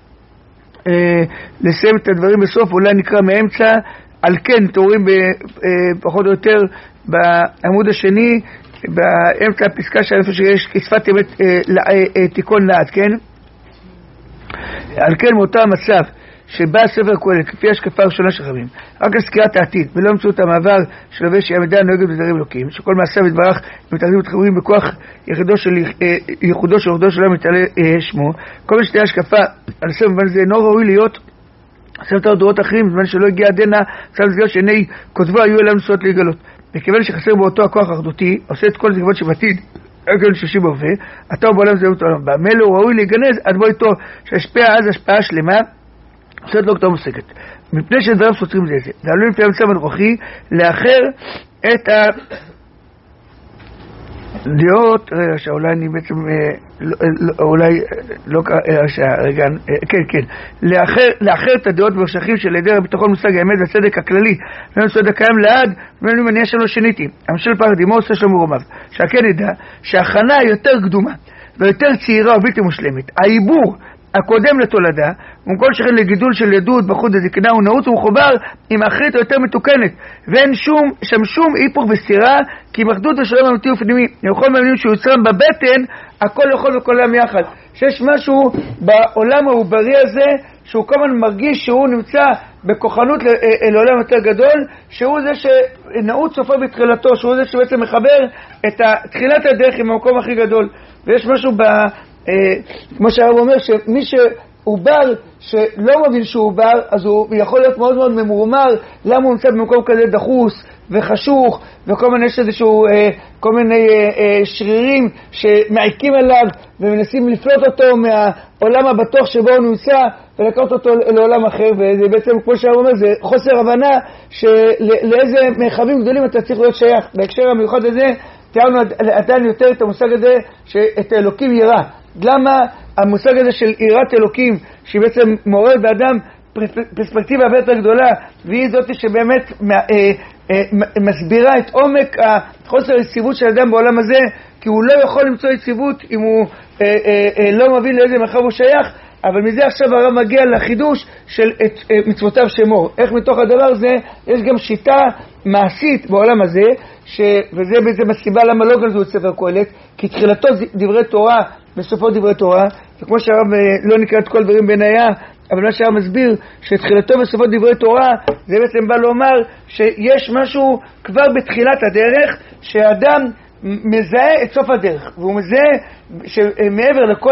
לסיים את הדברים בסוף, אולי נקרא מאמצע. על כן תורים פחות או יותר בעמוד השני, באמצע הפסקה של איפה שיש כשפת אמת תיקון לעד, כן? על כן מאותה המצב שבא ספר קהלת כפי השקפה הראשונה של חכמים, רק לסקירת העתיד ולא מציאות המעבר של לובש המידע הנוהגת בדברים אלוקים, שכל מעשיו יתברך מתאחדים ומתחברים בכוח ייחודו של עובדו שלו מתעלה שמו. כל מה שתהיה השקפה על ספר במובן זה אינו ראוי להיות ספר דורות אחרים, בזמן שלא הגיע עד הנה צו לסגר שעיני כותבו היו אליהם נשואות להיגלות. וכיוון שחסר באותו הכוח האחדותי, עושה את כל תקוות שבעתיד, אגל שישי בהווה, אתה בעולם זה אותו עולם. במילא הוא ראוי להיגנז עד בו איתו, שהשפיע אז השפעה שלמה, עושה את לא כתוב מושגת. מפני שדברים סותרים זה. זה עלול לפי המצב הנוכחי, לאחר את הדעות, רגע, שאולי אני בעצם, אולי לא, רגע, כן, לאחר את הדעות והשכים של היעדר הביטחון מושג האמת והצדק הכללי, ואין סוד הקיים לעד, ואין לי מניע שלא שיניתי. המשל פחד עמו עושה שלום ורומיו, שהכן ידע שההכנה יותר קדומה ויותר צעירה ובלתי מושלמת, העיבור הקודם לתולדה, ומכל שכן לגידול של ידות בחוד הזקנה הוא נעוץ ומחובר עם האחרית היותר מתוקנת, ואין שם שום היפוך וסתירה, כי מחדות ושלום אמיתי ופנימי, יכול מאמינים שהוא יוצרם בבטן, הכל יכול וכל העם יחד. שיש משהו בעולם העוברי הזה, שהוא כל הזמן מרגיש שהוא נמצא בכוחנות לעולם יותר גדול, שהוא זה שנעוץ סופו בתחילתו, שהוא זה שבעצם מחבר את תחילת הדרך עם המקום הכי גדול. ויש משהו כמו שהרב אומר, שמי שהוא בר שלא מבין שהוא בר, אז הוא יכול להיות מאוד מאוד ממורמר, למה הוא נמצא במקום כזה דחוס וחשוך, וכל מיני יש איזשהו כל מיני שרירים שמעיקים עליו ומנסים לפלוט אותו מהעולם הבטוח שבו הוא נמצא ולקחת אותו לעולם אחר. וזה בעצם כמו שהרב אומר, זה חוסר הבנה שלאיזה מרחבים גדולים אתה צריך להיות שייך. בהקשר המיוחד הזה תיארנו עדיין יותר את המושג הזה שאת אלוקים ירא. למה המושג הזה של יראת אלוקים, שהיא בעצם מעוררת באדם פרספקטיבה הרבה יותר גדולה, והיא זאת שבאמת מסבירה את עומק החוסר יציבות של אדם בעולם הזה, כי הוא לא יכול למצוא יציבות אם הוא לא מבין לאיזה מרחב הוא שייך. אבל מזה עכשיו הרב מגיע לחידוש של את מצוותיו שמור. איך מתוך הדבר הזה יש גם שיטה מעשית בעולם הזה, וזה בעצם הסיבה למה לא גנזו את ספר קהלת, כי תחילתו דברי תורה בסופו דברי תורה, וכמו שהרב לא נקרא את כל דברים בעינייה, אבל מה שהרב מסביר שתחילתו בסופו דברי תורה, זה בעצם בא לומר שיש משהו כבר בתחילת הדרך, שהאדם מזהה את סוף הדרך, והוא מזהה שמעבר לכל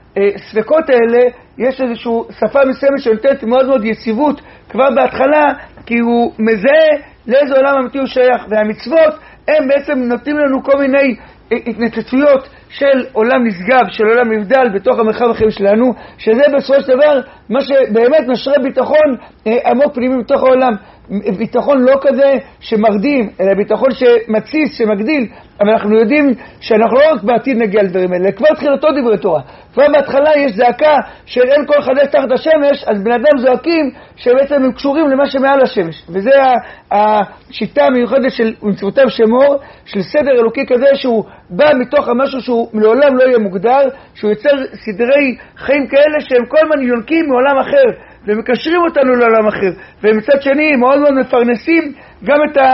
הספקות האלה, יש איזושהי שפה מסוימת שנותנת מאוד מאוד יציבות כבר בהתחלה, כי הוא מזהה לאיזה עולם אמיתי הוא שייך, והמצוות הם בעצם נותנים לנו כל מיני התנצצויות של עולם נשגב, של עולם נבדל בתוך המרחב החיים שלנו, שזה בסופו של דבר מה שבאמת משרה ביטחון עמוק פנימי בתוך העולם. ביטחון לא כזה שמרדים, אלא ביטחון שמציס, שמגדיל. אבל אנחנו יודעים שאנחנו לא רק בעתיד נגיע לדברים האלה, כבר תחילתו דברי תורה. כבר בהתחלה יש זעקה של אין כל חדש תחת השמש, אז בן אדם זועקים שבעצם הם קשורים למה שמעל השמש. וזה השיטה המיוחדת של מצוותיו שמור, של סדר אלוקי כזה שהוא בא מתוך משהו שהוא לעולם לא יהיה מוגדר, שהוא יוצר סדרי חיים כאלה שהם כל הזמן יונקים מעולם אחר, ומקשרים אותנו לעולם אחר, ומצד שני מאוד מאוד מפרנסים גם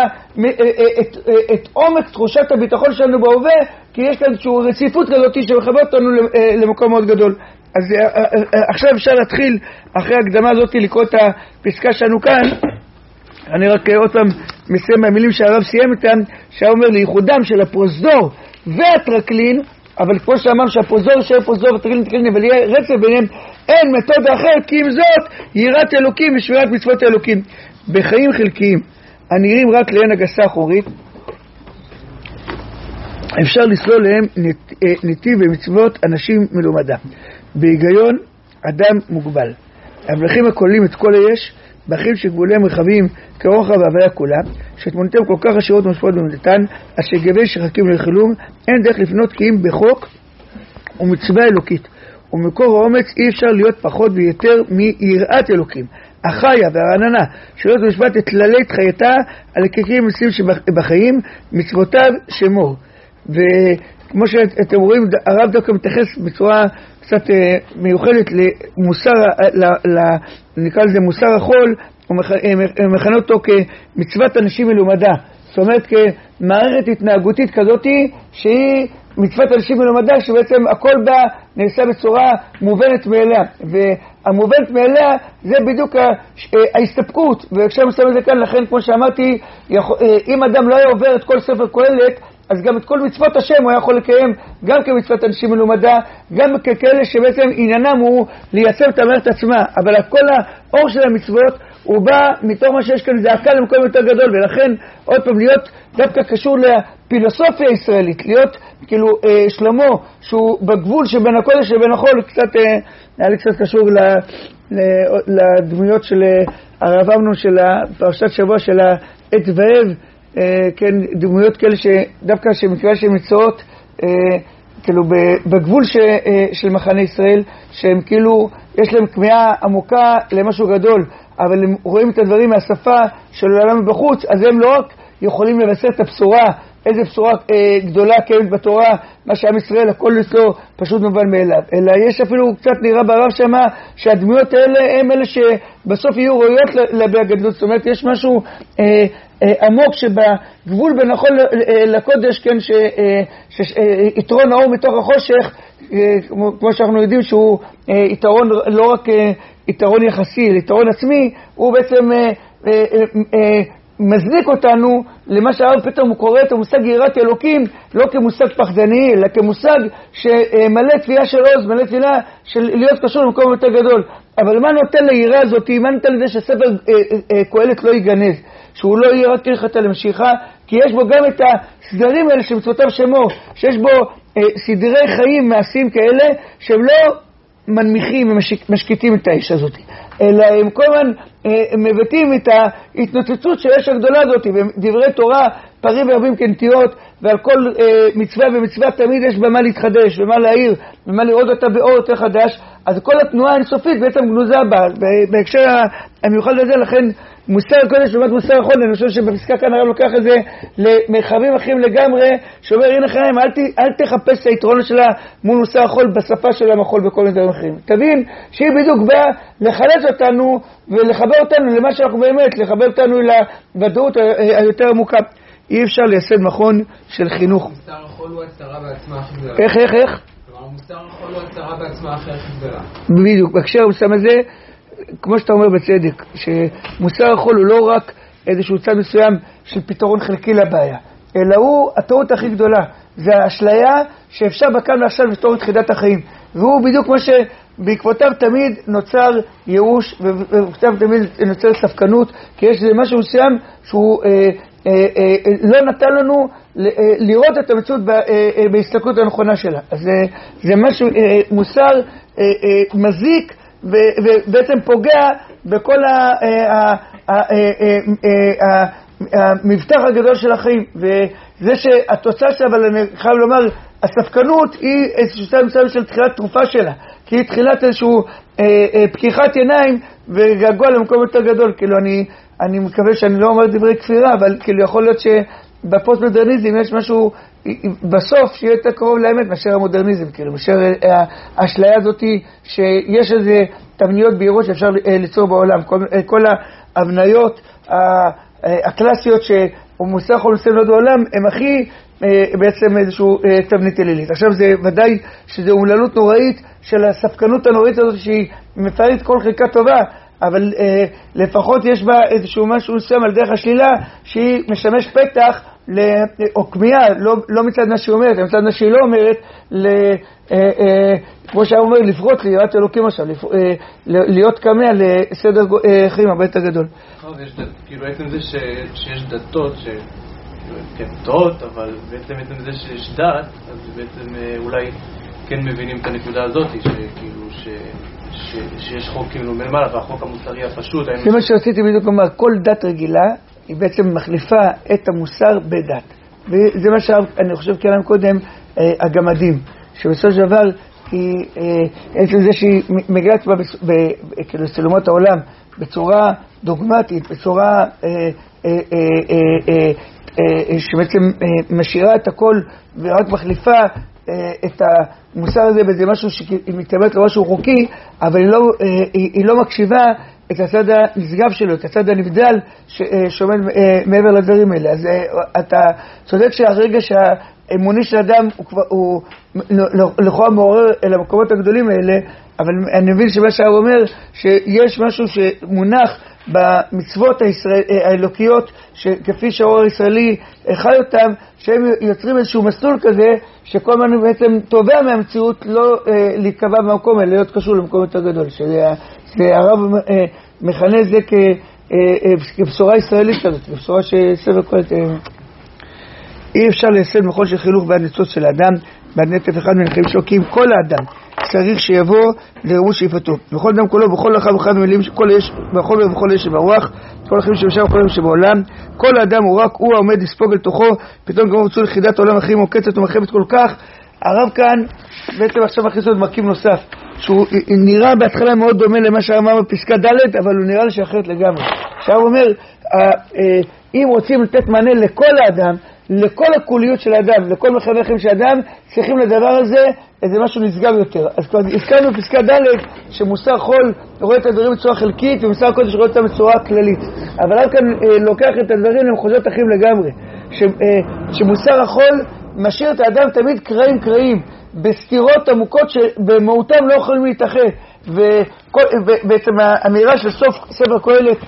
את עומק תחושת הביטחון שלנו בהווה, כי יש כאן איזושהי רציפות כזאת שמחבר אותנו למקום מאוד גדול. אז עכשיו אפשר להתחיל אחרי ההקדמה הזאת לקרוא את הפסקה שלנו כאן. אני רק עוד פעם מסיים מהמילים שהרב סיים איתן, שהוא אומר לייחודם של הפרוזדור והטרקלין, אבל כמו שאמרנו שהפרוזדור שיהיה פרוזדור וטרקלין, אבל יהיה רצף ביניהם, אין מתודה אחרת, כי עם זאת יראת אלוקים ושמירת מצוות האלוקים. בחיים חלקיים הנראים רק לעין הגסה אחורית, אפשר לסלול להם נתיב ומצוות אנשים מלומדה. בהיגיון אדם מוגבל. המלכים הכוללים את כל היש, בחיים שגבוליהם רחבים כרוחב והוויה כולה, שתמונתם כל כך עשירות ומשפחות במדתן, אשר גבי שחקים לחילום, אין דרך לפנות כי אם בחוק ומצווה אלוקית. ומקור האומץ אי אפשר להיות פחות ויותר מיראת אלוקים. החיה והרעננה שולט במשפט את תללית חייתה על הקקים מסים שבחיים, מצוותיו שמור. וכמו שאתם רואים, הרב דווקא מתייחס בצורה קצת מיוחדת למוסר, נקרא לזה מוסר החול, הוא מכנה אותו כמצוות אנשים מלומדה. זאת אומרת כמערכת התנהגותית כזאת שהיא מצוות אנשים מלומדה, שבעצם הכל בה נעשה בצורה מובנת מאליה, והמובנת מאליה זה בדיוק ההסתפקות. וכשאני מסיים את זה כאן, לכן כמו שאמרתי, אם אדם לא היה עובר את כל ספר קהלת, אז גם את כל מצוות השם הוא יכול לקיים גם כמצוות אנשים מלומדה, גם ככאלה שבעצם עניינם הוא לייצב את המערכת עצמה, אבל כל האור של המצוות הוא בא מתוך מה שיש כאן זעקה למקום יותר גדול, ולכן עוד פעם להיות דווקא קשור לפילוסופיה הישראלית, להיות כאילו שלמה שהוא בגבול שבין הקודש לבין החול, קצת היה לי קצת קשור לדמויות של הרב אמנון של פרשת שבוע של העת והב, כן, דמויות כאלה שדווקא שמקרה של מצוות כאילו בגבול של מחנה ישראל, שהם כאילו יש להם כמיהה עמוקה למשהו גדול, אבל הם רואים את הדברים מהשפה של העולם מבחוץ, אז הם לא רק יכולים לבשר את הבשורה, איזה בשורה גדולה קיימת בתורה, מה שעם ישראל הכל אצלו פשוט מובן מאליו, אלא יש אפילו קצת נראה ברב שמה שהדמויות האלה הם אלה שבסוף יהיו ראויות להביע גדלות. זאת אומרת יש משהו עמוק שבגבול בין החול לקודש, כן, שיתרון האור מתוך החושך, כמו שאנחנו יודעים שהוא יתרון לא רק יתרון יחסי, יתרון עצמי, הוא בעצם מזניק אותנו למה שהרב פתאום הוא קורא את המושג יראת אלוקים לא כמושג פחדני, אלא כמושג שמלא תפילה של עוז, מלא תפילה של להיות קשור למקום יותר גדול. אבל מה נותן ליראה הזאת? מה נותן לזה שספר קהלת לא ייגנז, שהוא לא יהיה רק כהלכתה למשיכה? כי יש בו גם את הסדרים האלה שמצוותיו שמור, שיש בו סדרי חיים מעשיים כאלה שהם לא מנמיכים ומשקיטים את האש הזאת, אלא הם כל הזמן מבטאים את ההתנוצצות של האש הגדולה הזאת. ודברי תורה פרים ורבים כנטיות, ועל כל מצווה ומצווה תמיד יש במה להתחדש, במה להעיר, במה לראות אותה באור יותר חדש. אז כל התנועה האינסופית בעצם גנוזה בה. בהקשר המיוחד לזה, לכן מוסר הקודש לעומת מוסר החול, אני חושב שבפסקה כאן הרב לוקח את זה למרחבים אחרים לגמרי, שאומר הנה חיים, אל תחפש את היתרון שלה מול מוסר החול בשפה של המחול וכל מיני דברים אחרים. תבין שהיא בדיוק באה לחלץ אותנו ולחבר אותנו למה שאנחנו באמת, לחבר אותנו לוודאות היותר עמוקה. אי אפשר לייסד מכון של חינוך. מוסר החול הוא הצהרה בעצמה אחרת. איך? מוסר החול הוא הצהרה בעצמה אחרת. בדיוק, בהקשר המושם הזה, כמו שאתה אומר בצדק, שמוסר החול הוא לא רק איזשהו צד מסוים של פתרון חלקי לבעיה, אלא הוא הטעות הכי גדולה. זה האשליה שאפשר בכאן ועכשיו לפתור את חידת החיים. והוא בדיוק מה שבעקבותיו תמיד נוצר ייאוש, ובעקבותיו תמיד נוצר ספקנות, כי יש משהו מסוים שהוא לא נתן לנו לראות את המציאות בהסתכלות הנכונה שלה. אז זה משהו, מוסר מזיק, ובעצם פוגע בכל המבטח הגדול של החיים. וזה שהתוצאה שלה, אבל אני חייב לומר, הספקנות היא איזושהי מצב של תחילת תרופה שלה, כי היא תחילת איזשהו פקיחת עיניים וגעגוע למקום יותר גדול. כאילו אני מקווה שאני לא אומר דברי כפירה, אבל כאילו יכול להיות שבפוסט-מודרניזם יש משהו בסוף שיהיה יותר קרוב לאמת מאשר המודרניזם, כאילו, מאשר האשליה הזאת שיש איזה תבניות בהירות שאפשר ליצור בעולם. כל ההבניות הקלאסיות שמוסר יכול לסמל בעולם, הם הכי בעצם איזשהו תבנית אלילית. עכשיו זה ודאי שזה אומללות נוראית של הספקנות הנוראית הזאת שהיא מפארת כל חלקה טובה, אבל לפחות יש בה איזשהו משהו מסוים על דרך השלילה שהיא משמש פתח או כמיהה, לא מצד מה שהיא אומרת, מצד מה שהיא לא אומרת, כמו שהיא אומרת, לפרוט ליראת אלוקים עכשיו, להיות כמה לסדר חיים הרבה יותר גדול. כאילו בעצם זה שיש דתות כן דתות, אבל בעצם זה שיש דת, אז בעצם אולי כן מבינים את הנקודה הזאת, שכאילו שיש חוק כאילו מלמעלה, והחוק המוסרי הפשוט. זה מה שרציתי בדיוק לומר, כל דת רגילה היא בעצם מחליפה את המוסר בדת. וזה מה שאני חושב כלם קודם, הגמדים, שבסופו של דבר היא, עצם זה שהיא מגיעה בסלומות העולם בצורה דוגמטית, בצורה שבעצם משאירה את הכל ורק מחליפה את המוסר הזה באיזה משהו שהיא מתאמת למשהו חוקי, אבל היא לא מקשיבה את הצד הנשגב שלו, את הצד הנבדל שעומד מעבר לדברים האלה. אז אתה צודק שהרגע שהאמוני של האדם הוא לכאורה מעורר אל המקומות הגדולים האלה, אבל אני מבין שמה שהרב אומר שיש משהו שמונח במצוות האלוקיות, שכפי שהאור הישראלי חי אותם, שהם יוצרים איזשהו מסלול כזה, שכל מה בעצם תובע מהמציאות לא להתקבע במקום, אלא להיות קשור למקום יותר גדול. שהרב מכנה את זה כבשורה ישראלית כזאת, כבשורה שספר כל אי אפשר לייסד מכון של חינוך בעד ניצוץ של האדם, בעד נטף אחד מן החיים שלו, כי אם כל האדם צריך שיבוא לרמות שאיפתו. בכל אדם כולו, בכל אחד ואחד מילים, בכל ובכל יש ברוח, כל החיים שבשם וכל החיים שבעולם, כל האדם הוא רק הוא העומד לספוג אל תוכו, פתאום גם מצאו ליחידת העולם הכי מוקצת ומחבת כל כך. הרב כאן בעצם עכשיו מכניס עוד מרכיב נוסף, שהוא נראה בהתחלה מאוד דומה למה שאמר בפסקה ד', אבל הוא נראה לי שאחרת לגמרי. שהרב אומר, אם רוצים לתת מענה לכל האדם, לכל הקוליות של האדם, לכל מחווי החיים של האדם, צריכים לדבר הזה איזה משהו נשגב יותר. אז כבר הזכרנו בפסקה ד' שמוסר חול רואה את הדברים בצורה חלקית, ומוסר קודש רואה אותם בצורה כללית. אבל רק כאן לוקח את הדברים למחוזות אחרים לגמרי. שמוסר החול משאיר את האדם תמיד קרעים, בסתירות עמוקות שבמהותם לא יכולים להתאחד. ובעצם האמירה של סוף ספר קהלת,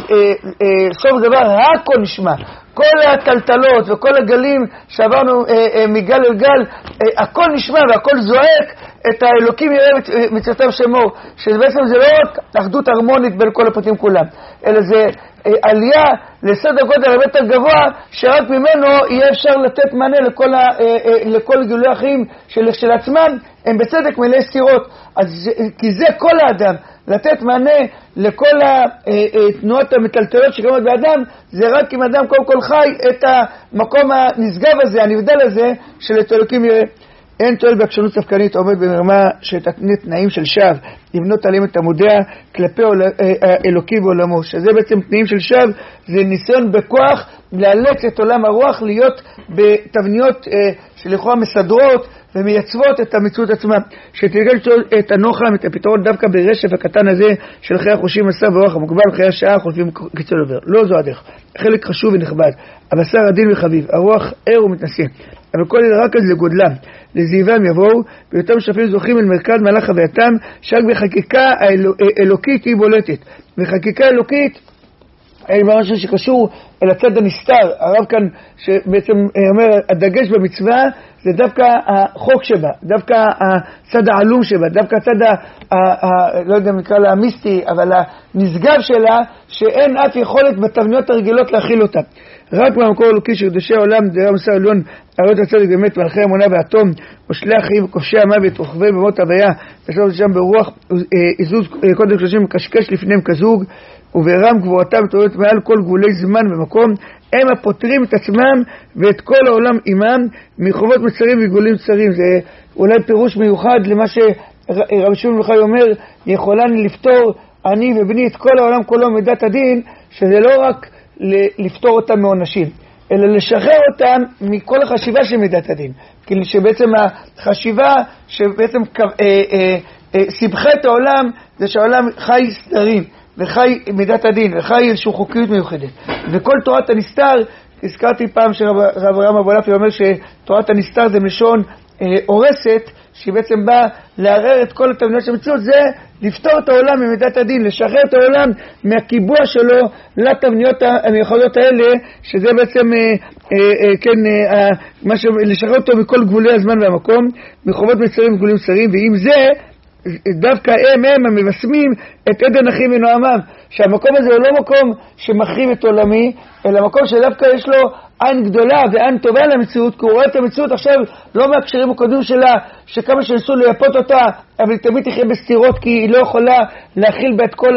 סוף דבר הכל נשמע, כל הטלטלות וכל הגלים שעברנו מגל אל גל, הכל נשמע והכל זועק את האלוקים יראה מצוותיו שמור, שבעצם זה לא רק אחדות הרמונית בין כל הפרטים כולם, אלא זה עלייה לסדר גודל הרבה יותר גבוה, שרק ממנו יהיה אפשר לתת מענה לכל גילוי החיים של עצמם, הם בצדק מלא סתירות. אז כי זה כל האדם, לתת מענה לכל התנועות המטלטלות שקיימות באדם, זה רק אם אדם קודם כל חי את המקום הנשגב הזה, הנבדל הזה, של את אלוקים יראה. אין תועל בעקשנות ספקנית עומד במרמה שתקנה תנאים של שווא, לבנות עליהם את עמודיה כלפי אלוקי בעולמו, שזה בעצם תנאים של שווא, זה ניסיון בכוח לאלץ את עולם הרוח להיות בתבניות שלכאורה מסדרות ומייצבות את המציאות עצמה, שתרגל את הנוחם, את הפתרון דווקא ברשף הקטן הזה של חיי החושים, מסע ורוח המוגבל, חיי השעה חולפים קיצור עובר. לא זו הדרך, חלק חשוב ונכבד, הבשר עדין וחביב, הרוח ער ומתנשא, אבל כל אלה רק אז לגודלם, לזיבם יבואו, ויותר משפעים זוכים אל מרכז מהלך חווייתם, שרק בחקיקה האלוקית היא בולטת. וחקיקה אלוקית, משהו שקשור אל הצד הנסתר. הרב כאן שבעצם אומר, הדגש במצווה זה דווקא החוק שבה, דווקא הצד העלום שבה, דווקא הצד, לא יודע אם נקרא לה המיסטי, אבל הנשגב שלה, שאין אף יכולת בתבניות הרגילות להכיל אותה. רק במקור אלוקי שקדושי העולם, דברי המוסר העליון, הראיות הצדק באמת, מלכי אמונה ואטום, מושלי החיים וכובשי המוות, רוכבי במות הוויה, ושלום שם ברוח, עזוז קודם 30 מקשקש לפניהם כזוג, וברם גבורתם מתעוררת מעל כל גבולי זמן ומקום, הם הפותרים את עצמם ואת כל העולם עמם, מחובות מצרים וגבולים צרים. זה אולי פירוש מיוחד למה שרבי שמעון בר יוחאי אומר, יכולה לפתור אני ובני את כל העולם כולו מידת הדין, שזה לא רק לפתור אותם מעונשים, אלא לשחרר אותם מכל החשיבה של מידת הדין. כי שבעצם החשיבה שבעצם סיבכה את העולם, זה שהעולם חי סדרים, וחי מידת הדין, וחי איזושהי חוקיות מיוחדת. וכל תורת הנסתר, הזכרתי פעם שרב אברהם אבולעפיה אומר שתורת הנסתר זה מלשון הורסת, שהיא בעצם באה לערער את כל התבניות של המציאות, זה לפתור את העולם ממידת הדין, לשחרר את העולם מהקיבוע שלו לתבניות המיוחדות האלה, שזה בעצם לשחרר אותו מכל גבולי הזמן והמקום, מחובות מצרים וגבולים צרים, ועם זה דווקא הם המבשמים את עדן אחים ונועמיו, שהמקום הזה הוא לא מקום שמחריב את עולמי, אלא מקום שדווקא יש לו עין גדולה ועין טובה למציאות, כי הוא רואה את המציאות עכשיו לא מהקשרים הקודמים שלה, שכמה שניסו לייפות אותה, אבל היא תמיד תחיה בסתירות, כי היא לא יכולה להכיל בה את כל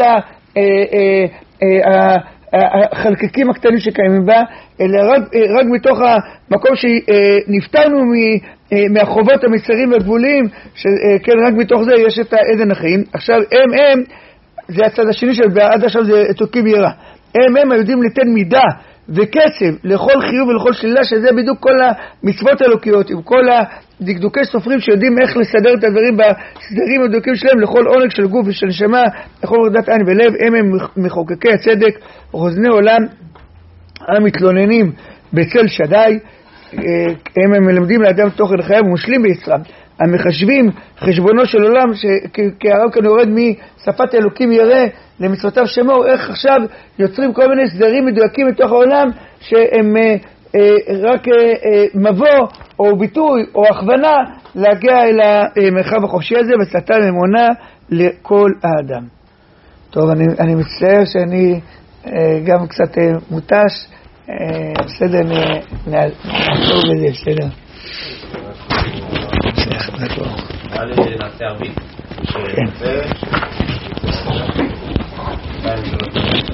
החלקקים הקטנים שקיימים בה, אלא רק מתוך המקום שנפטרנו מהחובות המצרים והגבולים, שכן רק מתוך זה יש את העדן החיים. עכשיו הם זה הצד השני של עד עכשיו זה תוקים יראה, הם היודעים לתת מידה וקצב לכל חיוב ולכל שלילה, שזה בדיוק כל המצוות האלוקיות, עם כל הדקדוקי סופרים שיודעים איך לסדר את הדברים בסדרים הדקדוקים שלהם, לכל עונג של גוף ושל נשמה, לכל מרדת עין ולב. הם מחוקקי הצדק, רוזני עולם המתלוננים בצל שדי, הם מלמדים לאדם תוכן חייו ומושלים ביצרם, המחשבים חשבונו של עולם, כי הרב כאן יורד משפת אלוקים ירא למצוותיו שמור, איך עכשיו יוצרים כל מיני סדרים מדויקים מתוך העולם, שהם רק מבוא או ביטוי או הכוונה להגיע אל המרחב החופשי הזה, וסתן אמונה לכל האדם. טוב, אני מצטער שאני גם קצת מוטש, בסדר, נעצור בזה, בסדר. נעשה ערבית? כן.